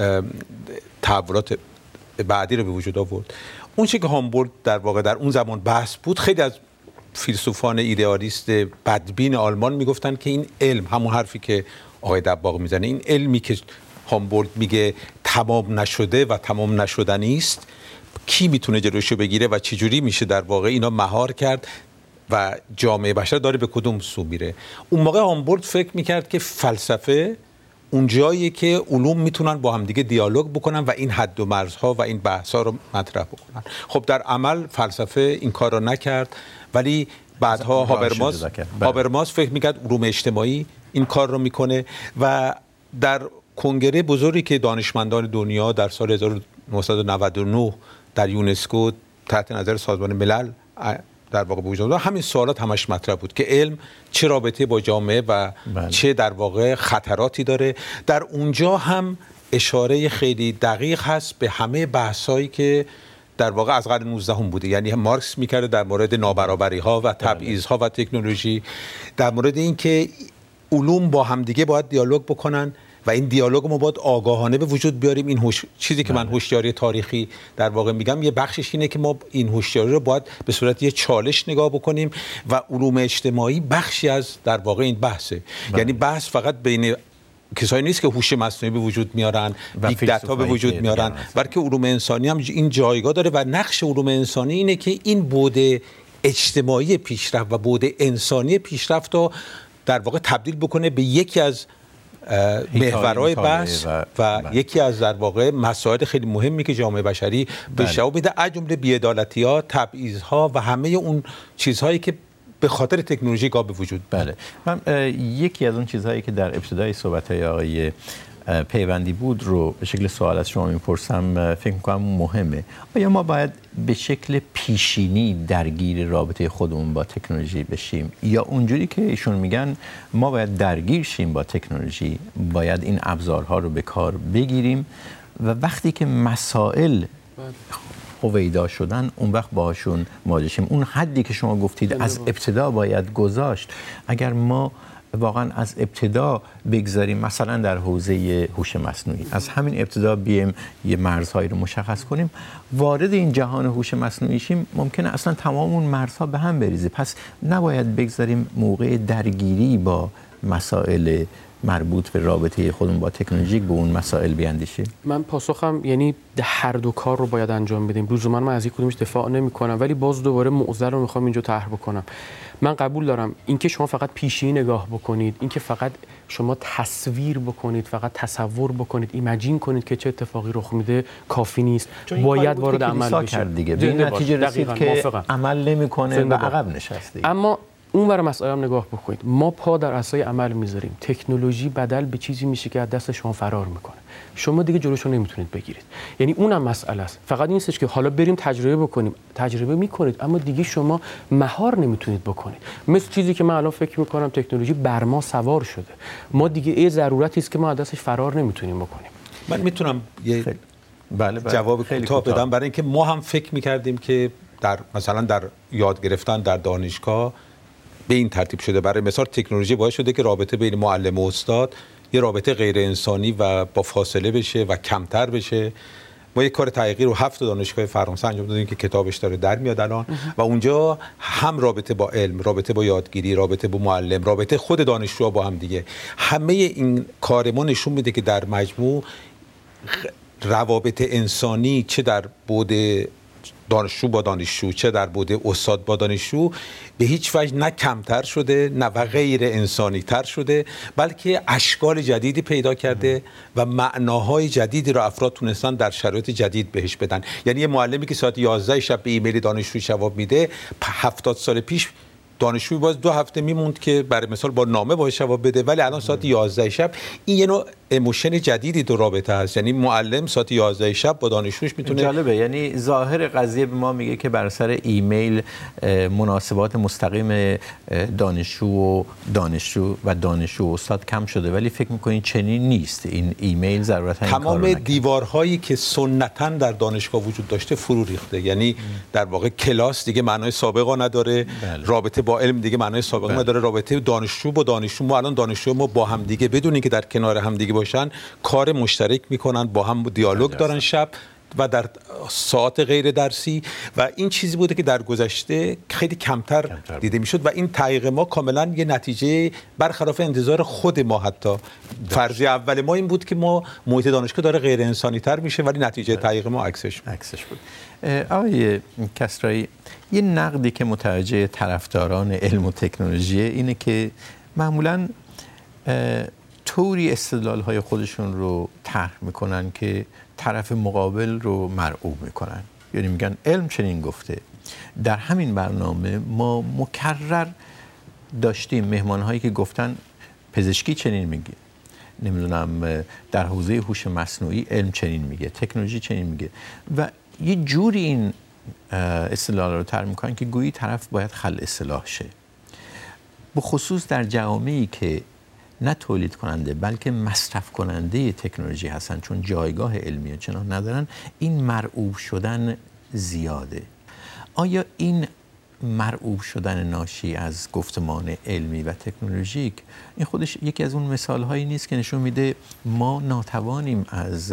تحولات بعدی رو به وجود آورد. اون چیزی که هامبورگ در واقع در اون زمان بحث بود، خیلی از فیلسوفان ایدئالیست بدبین آلمان میگفتن که این علم، همون حرفی که آقای دباغ میزنه، این علمی که هامبورگ میگه تمام نشده و تمام نشدنی است، کی میتونه جلوشو بگیره و چجوری میشه در واقع اینا مهار کرد و جامعه بشر داره به کدوم سو میره. اون موقع هامبورگ فکر میکرد که فلسفه اون جاییه که علوم میتونن با هم دیگه دیالوگ بکنن و این حد و مرزها و این بحثا رو مطرح بکنن. خب در عمل فلسفه این کار رو نکرد، ولی بعدها هابرماس فکر میکرد علوم اجتماعی این کار رو میکنه و در کنگره بزرگی که دانشمندان دنیا در سال 1999 در یونسکو تحت نظر سازمان ملل در واقع به وجود آمد، همین سوالات همش مطرح بود که علم چه رابطه با جامعه و چه در واقع خطراتی داره. در اونجا هم اشاره خیلی دقیق هست به همه بحثایی که در واقع از قرن 19 هم بوده. یعنی مارکس میکرده در مورد نابرابری ها و تبعیض ها و تکنولوژی، در مورد اینکه علوم با هم دیگه باید دیالوگ بکنن و این دیالوگ ما باید آگاهانه به وجود بیاریم. این چیزی که من هوشیاری تاریخی در واقع میگم، یه بخشش اینه که ما این هوشیاری رو باید به صورت یه چالش نگاه بکنیم و علوم اجتماعی بخشی از در واقع این بحثه. یعنی بحث فقط بین کسایی نیست که هوش مصنوعی به وجود میارن، بیگ دیتا به وجود میارن، بلکه علوم انسانی هم این جایگاه داره و نقش علوم انسانی اینه که این بعد اجتماعی پیشرفت و بعد انسانی پیشرفت رو در واقع تبدیل بکنه به یکی از محورهای بحث و یکی از در واقع مسائل خیلی مهمی که جامعه بشری به شعب میده، از جمله بی‌عدالتی‌ها، تبعیض‌ها و همه اون چیزهایی که به خاطر تکنولوژی گاه به وجود. بله، من یکی از اون چیزهایی که در ابتدای صحبت‌های آقای پیوندی بود رو به شکل سوال از شما میپرسم، فکر میکنم مهمه. آیا ما باید به شکل پیشینی درگیر رابطه خودمون با تکنولوژی بشیم یا اونجوری که ایشون میگن ما باید درگیر شیم با تکنولوژی، باید این ابزارها رو به کار بگیریم و وقتی که مسائل هویدا شدن اون وقت باهاشون مواجه شیم؟ اون حدی که شما گفتید از ابتدا باید گذاشت. اگر ما واقعا از ابتدا بگذاریم، مثلا در حوزه هوش مصنوعی از همین ابتدا بیم یه مرزهایی رو مشخص کنیم، وارد این جهان هوش مصنوعی شیم، ممکنه اصلا تمام اون مرزها به هم بریزه. پس نباید بگذاریم موقع درگیری با مسائل مربوط به رابطه خودمون با تکنولوژی به اون مسائل بیاندیشیم؟ من پاسخم یعنی هر دو کار رو باید انجام بدیم. لزوما من از یک کدومش دفاع نمی‌کنم، ولی باز دوباره موضوع رو می‌خوام اینجا طرح بکنم. من قبول دارم اینکه شما فقط پیشی نگاه بکنید، اینکه فقط شما تصویر بکنید، فقط تصور بکنید، ایمجین کنید که چه اتفاقی رخ میده کافی نیست. باید وارد عمل بشه دیگه. به این نتیجه رسید که عمل نمی‌کنه و عقب نشسته. اما اون ور مسئله هم نگاه بکنید. ما پا در عصای عمل میذاریم. تکنولوژی بدل به چیزی میشه که از دست شما فرار میکنه. شما دیگه جلوشو نمیتونید بگیرید. یعنی اونم مسئله است. فقط این نیستش که حالا بریم تجربه بکنیم. تجربه میکنید اما دیگه شما مهار نمیتونید بکنید. مثل چیزی که من الان فکر میکنم تکنولوژی بر ما سوار شده. ما دیگه یه ضرورتی است که ما از دستش فرار نمیتونیم بکنیم. من میتونم یه جواب کوتاه بدم برای اینکه ما هم فکر میکردیم که مثلا در یاد گرفتن در دانشگاه به این ترتیب شده. برای مثال تکنولوژی باعث شده که رابطه بین معلم و استاد یه رابطه غیر انسانی و با فاصله بشه و کمتر بشه. ما یک کار تحقیقی رو 7 دانشگاه فرانسه انجام دادیم که کتابش داره در میاد الان و اونجا هم رابطه با علم، رابطه با یادگیری، رابطه با معلم، رابطه خود دانشجوها با هم دیگه، همه این کار ما نشون میده که در مجموع روابط انسانی چه در بعد دانشجو با دانشجو چه در بعد استاد با دانشجو به هیچ وجه نه کمتر شده نه و غیر انسانی تر شده، بلکه اشکال جدیدی پیدا کرده و معناهای جدیدی را افراد تونستن در شرایط جدید بهش بدن. یعنی یه معلمی که ساعت 11 شب به ایمیل دانشجو جواب میده 70 سال پیش دانشجوی باز 2 هفته میموند که برای مثال با نامه باید جواب بده، ولی الان ساعت 11 شب این یه نوع ایموشن جدیدی تو رابطه هست. یعنی معلم ساعت 11 شب با دانشجوش میتونه. جالبه، یعنی ظاهر قضیه به ما میگه که بر اثر ایمیل مناسبات مستقیم دانشجو و دانشجو و استاد کم شده، ولی فکر میکنین چنین نیست. این ایمیل ضرورتا تمام دیوارهایی که سنتاً در دانشگاه وجود داشته فرو ریخته. یعنی در واقع کلاس دیگه معنای سابقه نداره، رابطه با علم دیگه معنای سابقه نداره، رابطه دانشجو با دانشجو، ما الان دانشجو ما با هم دیگه بدون اینکه در کنار هم دیگه باشن کار مشترک میکنن، با هم دیالوگ دارن شب و در ساعت غیر درسی و این چیزی بوده که در گذشته خیلی کمتر دیده میشد و این تحقیق ما کاملا یه نتیجه برخلاف انتظار خود ما. حتی فرضیه اول ما این بود که ما محیط دانشگاه داره غیر انسانی تر میشه، ولی نتیجه تحقیق ما عکسش بود. آقای کسرایی، یه نقدی که متوجه طرفداران علم و تکنولوژی اینه که معمولاً طوری استدلال‌های خودشون رو طرح میکنن که طرف مقابل رو مرعوب میکنن. یعنی میگن علم چنین گفته. در همین برنامه ما مکرر داشتیم مهمان‌هایی که گفتن پزشکی چنین میگه، نمیدونم در حوزه هوش مصنوعی علم چنین میگه، تکنولوژی چنین میگه و یه جوری این اصطلاح رو طرح میکنن که گویی طرف باید خلع اصطلاح شه، بخصوص در جوامعی که نه تولید کننده بلکه مصرف کننده تکنولوژی هستن، چون جایگاه علمی چنان ندارن. این مرعوب شدن زیاده. آیا این مرعوب شدن ناشی از گفتمان علمی و تکنولوژیک این خودش یکی از اون مثال‌هایی نیست که نشون میده ما ناتوانیم از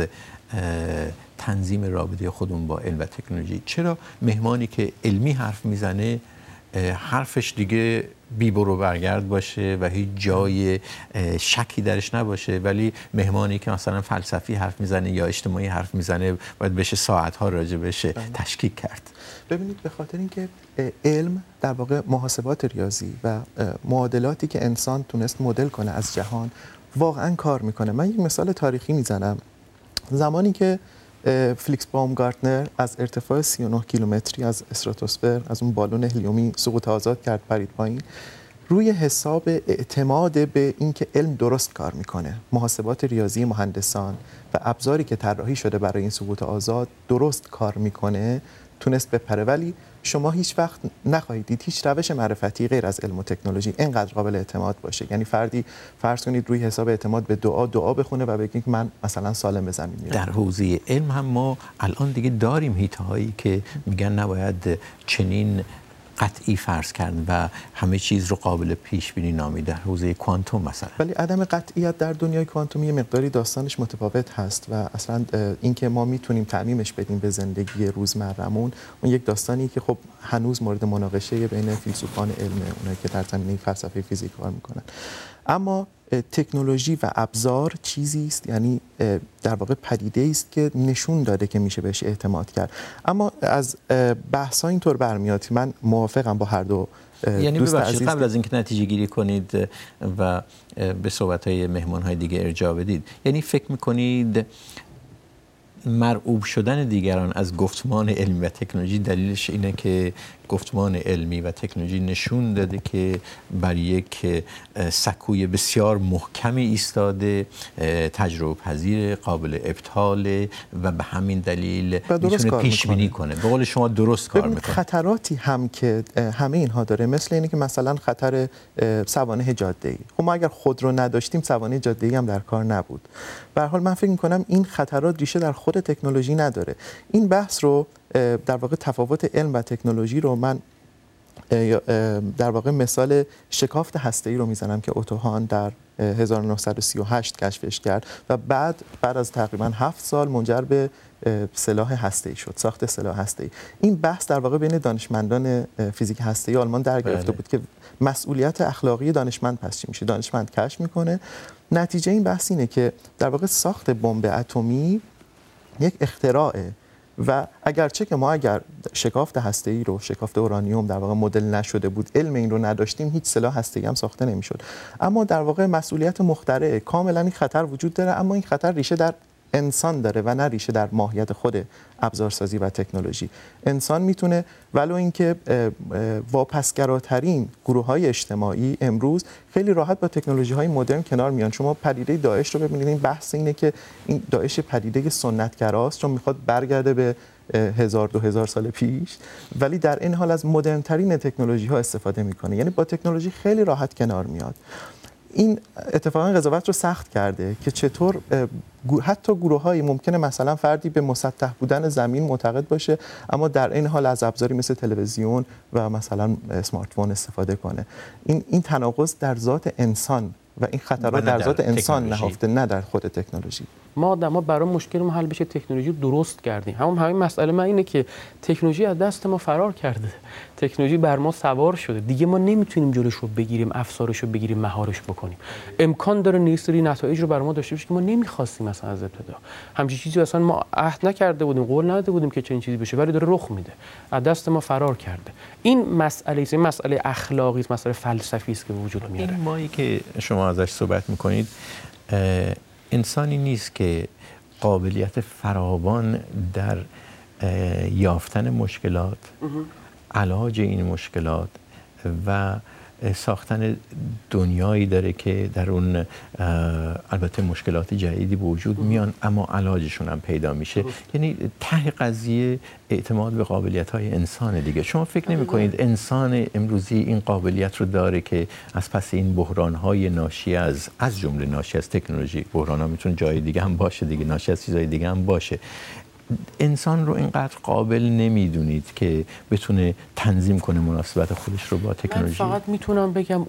تنظیم رابطه خودمون با علم و تکنولوژی؟ چرا مهمانی که علمی حرف میزنه حرفش دیگه بی برو برگرد باشه و هیچ جای شکی درش نباشه، ولی مهمانی که مثلا فلسفی حرف میزنه یا اجتماعی حرف میزنه باید بشه ساعت‌ها راجع بهش تشکیک کرد؟ ببینید، به خاطر اینکه علم در واقع محاسبات ریاضی و معادلاتی که انسان تونست مدل کنه از جهان واقعا کار میکنه. من یک مثال تاریخی میزنم. زمانی که فلیکس باومگارتنر از ارتفاع 39 کیلومتری از استراتوسفر، از اون بالون هلیومی سقوط آزاد کرد، پرید پایین، روی حساب اعتماد به اینکه علم درست کار میکنه، محاسبات ریاضی مهندسان و ابزاری که طراحی شده برای این سقوط آزاد درست کار میکنه، تونست بپره. ولی شما هیچ وقت نخواهید دید هیچ روش معرفتی غیر از علم و تکنولوژی اینقدر قابل اعتماد باشه. یعنی فردی فرض کنید روی حساب اعتماد به دعا بخونه و بگه من مثلا سالم به زمین میرم. در حوزه علم هم ما الان دیگه داریم هیتهایی که میگن نباید چنین قطعی فرض کرد و همه چیز رو قابل پیش بینی نامید. در حوزه کوانتوم مثلا، ولی عدم قطعیت در دنیای کوانتومی یه مقداری داستانش متفاوت هست و اصلا اینکه ما میتونیم تعمیمش بدیم به زندگی روزمرهمون اون یک داستانی که خب هنوز مورد مناقشه بین فیلسوفان علم، اونایی که در زمینه فلسفه فیزیک کار میکنن. اما تکنولوژی و ابزار چیزی است، یعنی در واقع پدیده است که نشون داده که میشه بهش اعتماد کرد. اما از بحث‌ها اینطور برمیاد، من موافقم با هر دو یعنی دوست ببخشید عزیز. قبل از اینکه نتیجه گیری کنید و به صحبت‌های مهمان‌های دیگه ارجاع بدید، یعنی فکر می‌کنید مرعوب شدن دیگران از گفتمان علمی و تکنولوژی دلیلش اینه که گفتمان علمی و تکنولوژی نشون داده که بر یک سکوی بسیار محکمی ایستاده، تجربه پذیر، قابل ابطال و به همین دلیل میتونه پیش بینی کنه. به قول شما درست کار میکنه. خطراتی هم که همه اینها داره، مثل اینه که مثلا خطر سوانح جاده‌ای. خب ما اگر خودرو نداشتیم سوانح جاده‌ای هم در کار نبود. به هر حال من فکر می‌کنم این خطرات ریشه در خود تکنولوژی نداره. این بحث رو در واقع تفاوت علم و تکنولوژی رو من در واقع مثال شکافت هسته‌ای رو میزنم که اوتو هان در 1938 کشفش کرد و بعد از تقریبا 7 سال منجر به سلاح هسته‌ای شد، ساخت سلاح هسته‌ای. این بحث در واقع بین دانشمندان فیزیک هسته‌ای آلمان در گرفته بود که مسئولیت اخلاقی دانشمند پس چی میشه. دانشمند کشف میکنه، نتیجه این بحث اینه که در واقع ساخت بمب اتمی یک اختراعه و اگرچه که ما اگر شکافت هسته‌ای رو، شکافت اورانیوم در واقع مدل نشده بود، علم این رو نداشتیم، هیچ سلاح هسته‌ای هم ساخته نمیشد. اما در واقع مسئولیت مخترع، کاملا این خطر وجود داره، اما این خطر ریشه در انسان داره و نه ریشه در ماهیت خود ابزارسازی و تکنولوژی. انسان میتونه ولو اینکه واپسگراترین گروه‌های اجتماعی امروز خیلی راحت با تکنولوژی‌های مدرن کنار میان. شما پدیده داعش رو ببینید، این بحث اینه که این داعش پدیده سنتگراست چون میخواد برگرده به 1000-2000 سال پیش، ولی در این حال از مدرن‌ترین تکنولوژی‌ها استفاده میکنه، یعنی با تکنولوژی خیلی راحت کنار میاد. این اتفاقا قضاوت رو سخت کرده که چطور حتی گروه‌هایی ممکنه مثلا فردی به مسطح بودن زمین معتقد باشه اما در این حال از ابزاری مثل تلویزیون و مثلا اسمارت فون استفاده کنه. این تناقض در ذات انسان و این خطرات در ذات انسان نهفته، نه در خود تکنولوژی. ما آدم‌ها برای مشکل ما حل بشه تکنولوژی رو درست کردیم. همین مسئله من اینه که تکنولوژی از دست ما فرار کرده. تکنولوژی بر ما سوار شده. دیگه ما نمیتونیم جلوش رو بگیریم، افسارش رو بگیریم، مهارش بکنیم. امکان داره نیستری نتایج رو بر ما داشته باشه که ما نمی‌خواستیم مثلا از ابتدا. همچین چیزی اصلا ما عهد نکرده بودیم، قول نداده بودیم که چنین چیزی بشه، ولی داره رخ میده. از دست ما فرار کرده. این مسئله اخلاقی است، مسئله فلسفی است که وجود میاره. این مایی که شما ازش صحبت می‌کنید انسانی نیست که قابلیت فراوان در یافتن مشکلات، علاج این مشکلات و ساختن دنیایی داره که در اون البته مشکلات جدیدی به وجود میان اما علاجشون هم پیدا میشه. یعنی ته قضیه اعتماد به قابلیت‌های انسان دیگه. شما فکر نمی‌کنید انسان امروزی این قابلیت رو داره که از پس این بحران‌های ناشی از جمله ناشی از تکنولوژی، بحران‌ها میتونه جای دیگه هم باشه دیگه، ناشی از چیزای دیگه هم باشه، انسان رو اینقدر قابل نمیدونید که بتونه تنظیم کنه مناسبت خودش رو با تکنولوژی؟ من فقط میتونم بگم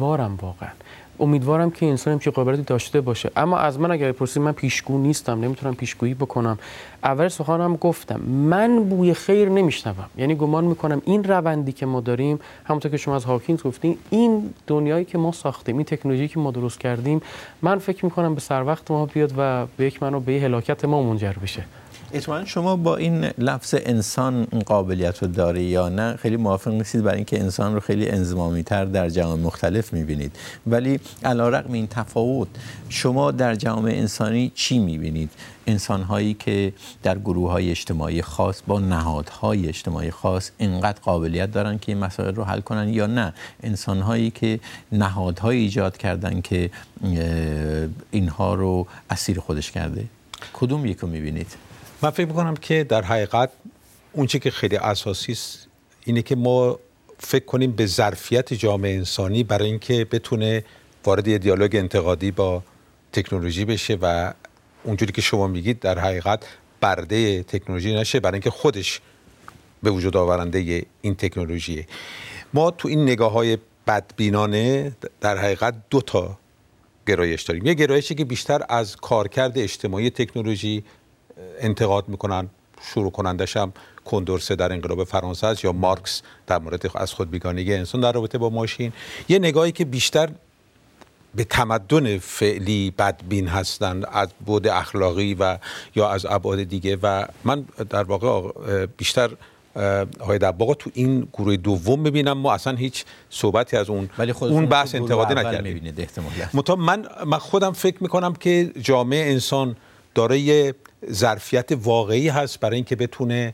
امیدوارم که انسان همچین قابلیتی داشته باشه. اما از من اگر بپرسید، من پیشگو نیستم، نمیتونم پیشگویی بکنم. اول سخنم گفتم من بوی خیر نمیشنوم، یعنی گمان میکنم این روندی که ما داریم، همونطور که شما از هاکینز گفتین، این دنیایی که ما ساختیم، این تکنولوژی که ما درست کردیم، من فکر میکنم به سر وقت ما بیاد و به یک معنا به هلاکت ما منجر بشه. اطمیناً شما با این لفظ انسان این قابلیت رو داره یا نه خیلی موافق نیستید، برای اینکه انسان رو خیلی انضمامی‌تر در جوامع مختلف می‌بینید، ولی علی‌رغم این تفاوت شما در جوامع انسانی چی می‌بینید؟ انسان‌هایی که در گروه‌های اجتماعی خاص با نهادهای اجتماعی خاص اینقدر قابلیت دارن که این مسائل رو حل کنن، یا نه انسان‌هایی که نهادهای ایجاد کردن که اینها رو اسیر خودش کرده؟ کدوم یکو می‌بینید؟ من فکر میکنم که در حقیقت اون چیزی که خیلی اساسی است اینه که ما فکر کنیم به ظرفیت جامعه انسانی برای اینکه بتونه وارد یه دیالوگ انتقادی با تکنولوژی بشه و اونجوری که شما میگید در حقیقت برده تکنولوژی نشه، برای اینکه خودش به وجود آورنده این تکنولوژیه. ما تو این نگاه‌های بدبینانه در حقیقت دو تا گرایش داریم. یه گرایشی که بیشتر از کارکرد اجتماعی تکنولوژی انتقاد میکنن، شروع کنندش هم کندورسه در انقلاب فرانسه است یا مارکس در مورد از خودبیگانگی انسان در رابطه با ماشین. یه نگاهی که بیشتر به تمدن فعلی بدبین هستند از بعد اخلاقی و یا از ابعاد دیگه و من در واقع بیشتر آقای دباغ تو این گروه دوم میبینم. ما اصلا هیچ صحبتی از اون بحث انتقادی نکردیم. من خودم فکر میکنم که جامعه انسان دارای ظرفیت واقعی هست برای اینکه بتونه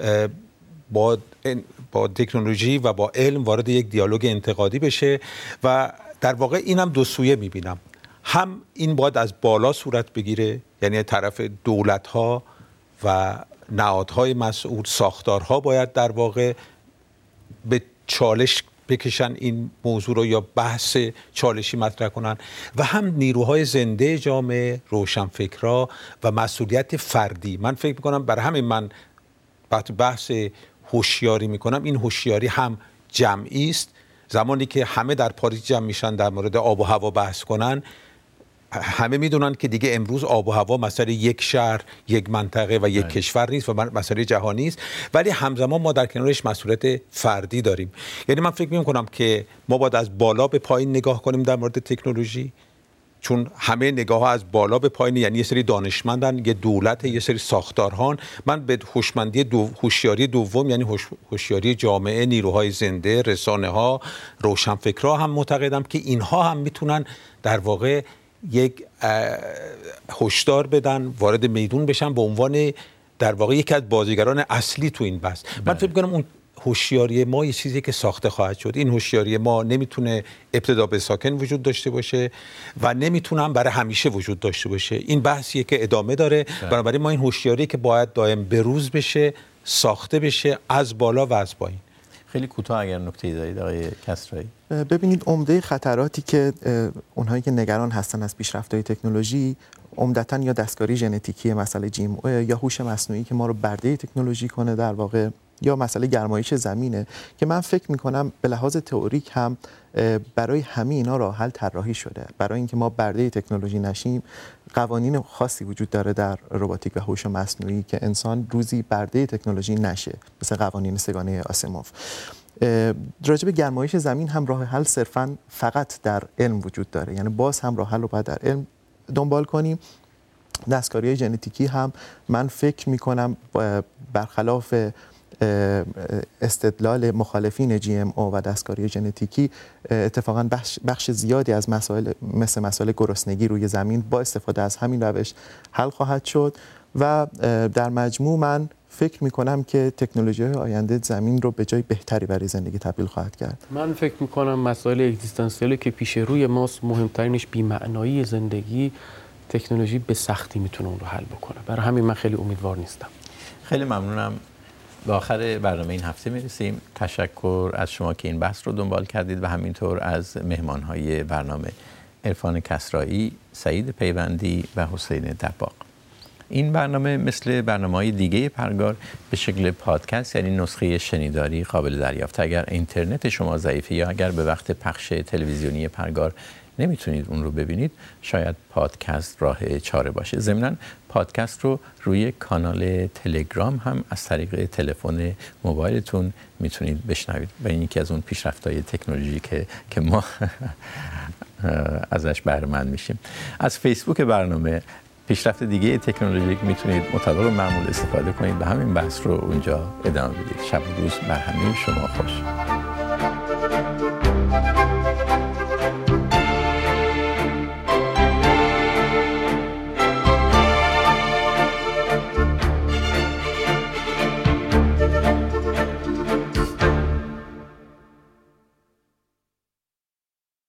با تکنولوژی و با علم وارد یک دیالوگ انتقادی بشه و در واقع اینم دو سویه میبینم. هم این باید از بالا صورت بگیره، یعنی طرف دولت‌ها و نهادهای مسئول، ساختارها باید در واقع به چالش بکشن این موضوع رو یا بحث چالشی مطرح کنن و هم نیروهای زنده جامعه، روشنفکرها و مسئولیت فردی. من فکر میکنم برای همین من وقتی بحث هوشیاری میکنم این هوشیاری هم جمعی است. زمانی که همه در پاریس جمع میشن در مورد آب و هوا بحث کنن، همه میدونن که دیگه امروز آب و هوا مسئله یک شهر، یک منطقه و یک کشور نیست و مسئله جهانی است، ولی همزمان ما در کنارش مسئولیت فردی داریم. یعنی من فکر میکنم که ما باید از بالا به پایین نگاه کنیم در مورد تکنولوژی، چون همه نگاه ها از بالا به پایین، یعنی یه سری دانشمندن، یه دولت، یه سری ساختارهان. من به هوشیاری دوم یعنی هوشیاری جامعه، نیروهای زنده، رسانه ها، روشنفکرها هم معتقدم که اینها هم میتونن در واقع یک هشدار بدن، وارد میدون بشن به عنوان در واقع یکی از بازیگران اصلی تو این بحث. من فکر می‌کنم اون هوشیاری ما یه چیزی که ساخته خواهد شد. این هوشیاری ما نمیتونه ابتدا به ساکن وجود داشته باشه و نمیتونه برای همیشه وجود داشته باشه. این بحثیه که ادامه داره. بنابراین ما این هوشیاری که باید دائم بروز بشه، ساخته بشه از بالا و از پایین. خیلی کوتاه اگر نکته‌ای دارید آقای کسرایی. ببینید عمده خطراتی که اونهایی که نگران هستن از پیشرفت‌های تکنولوژی عمدتاً یا دستکاری ژنتیکی، مسئله GMO یا هوش مصنوعی که ما رو برده تکنولوژی کنه در واقع، یا مسئله گرمایش زمینه که من فکر می‌کنم به لحاظ تئوریک هم برای همه اینا راه حل طراحی شده. برای اینکه ما برده تکنولوژی نشیم قوانین خاصی وجود داره در روباتیک و هوش مصنوعی که انسان روزی برده تکنولوژی نشه، مثل قوانین سگانه آسیموف. راجع به گرمایش زمین هم راه حل صرفاً فقط در علم وجود داره، یعنی باز هم راه حل رو باید در علم دنبال کنیم. دستکاری ژنتیکی هم من فکر می‌کنم برخلاف استدلال مخالفین GMO و دستکاری ژنتیکی اتفاقاً بخش زیادی از مسائل گرسنگی روی زمین با استفاده از همین روش حل خواهد شد و در مجموع من فکر می‌کنم که تکنولوژی‌های آینده زمین رو به جای بهتری برای زندگی تبدیل خواهد کرد. من فکر می‌کنم مسائل اگزیستانسیالی که پیش روی ماست مهمترینش بی‌معنایی زندگی، تکنولوژی به سختی میتونه اون رو حل بکنه. برای همین من خیلی امیدوار نیستم. خیلی ممنونم. به آخر برنامه این هفته میرسیم. تشکر از شما که این بحث رو دنبال کردید و همینطور از مهمان‌های برنامه عرفان کسرایی، سعید پیوندی و حسین دباغ. این برنامه مثل برنامه‌های دیگه پرگار به شکل پادکست، یعنی نسخه شنیداری، قابل دریافت. اگر اینترنت شما ضعیفه یا اگر به وقت پخش تلویزیونی پرگار نمیتونید اون رو ببینید، شاید پادکست راه چاره باشه. ضمناً پادکست رو روی کانال تلگرام هم از طریق تلفن موبایلتون میتونید بشنوید و این یکی از اون پیشرفت‌های تکنولوژی که ما ازش بهره مند میشیم. از فیسبوک برنامه پیشرفت دیگه تکنولوژیک میتونید مطابق معمول استفاده کنید و همین بحث رو اونجا ادامه بدید. شب و روز بر همه شما خوش.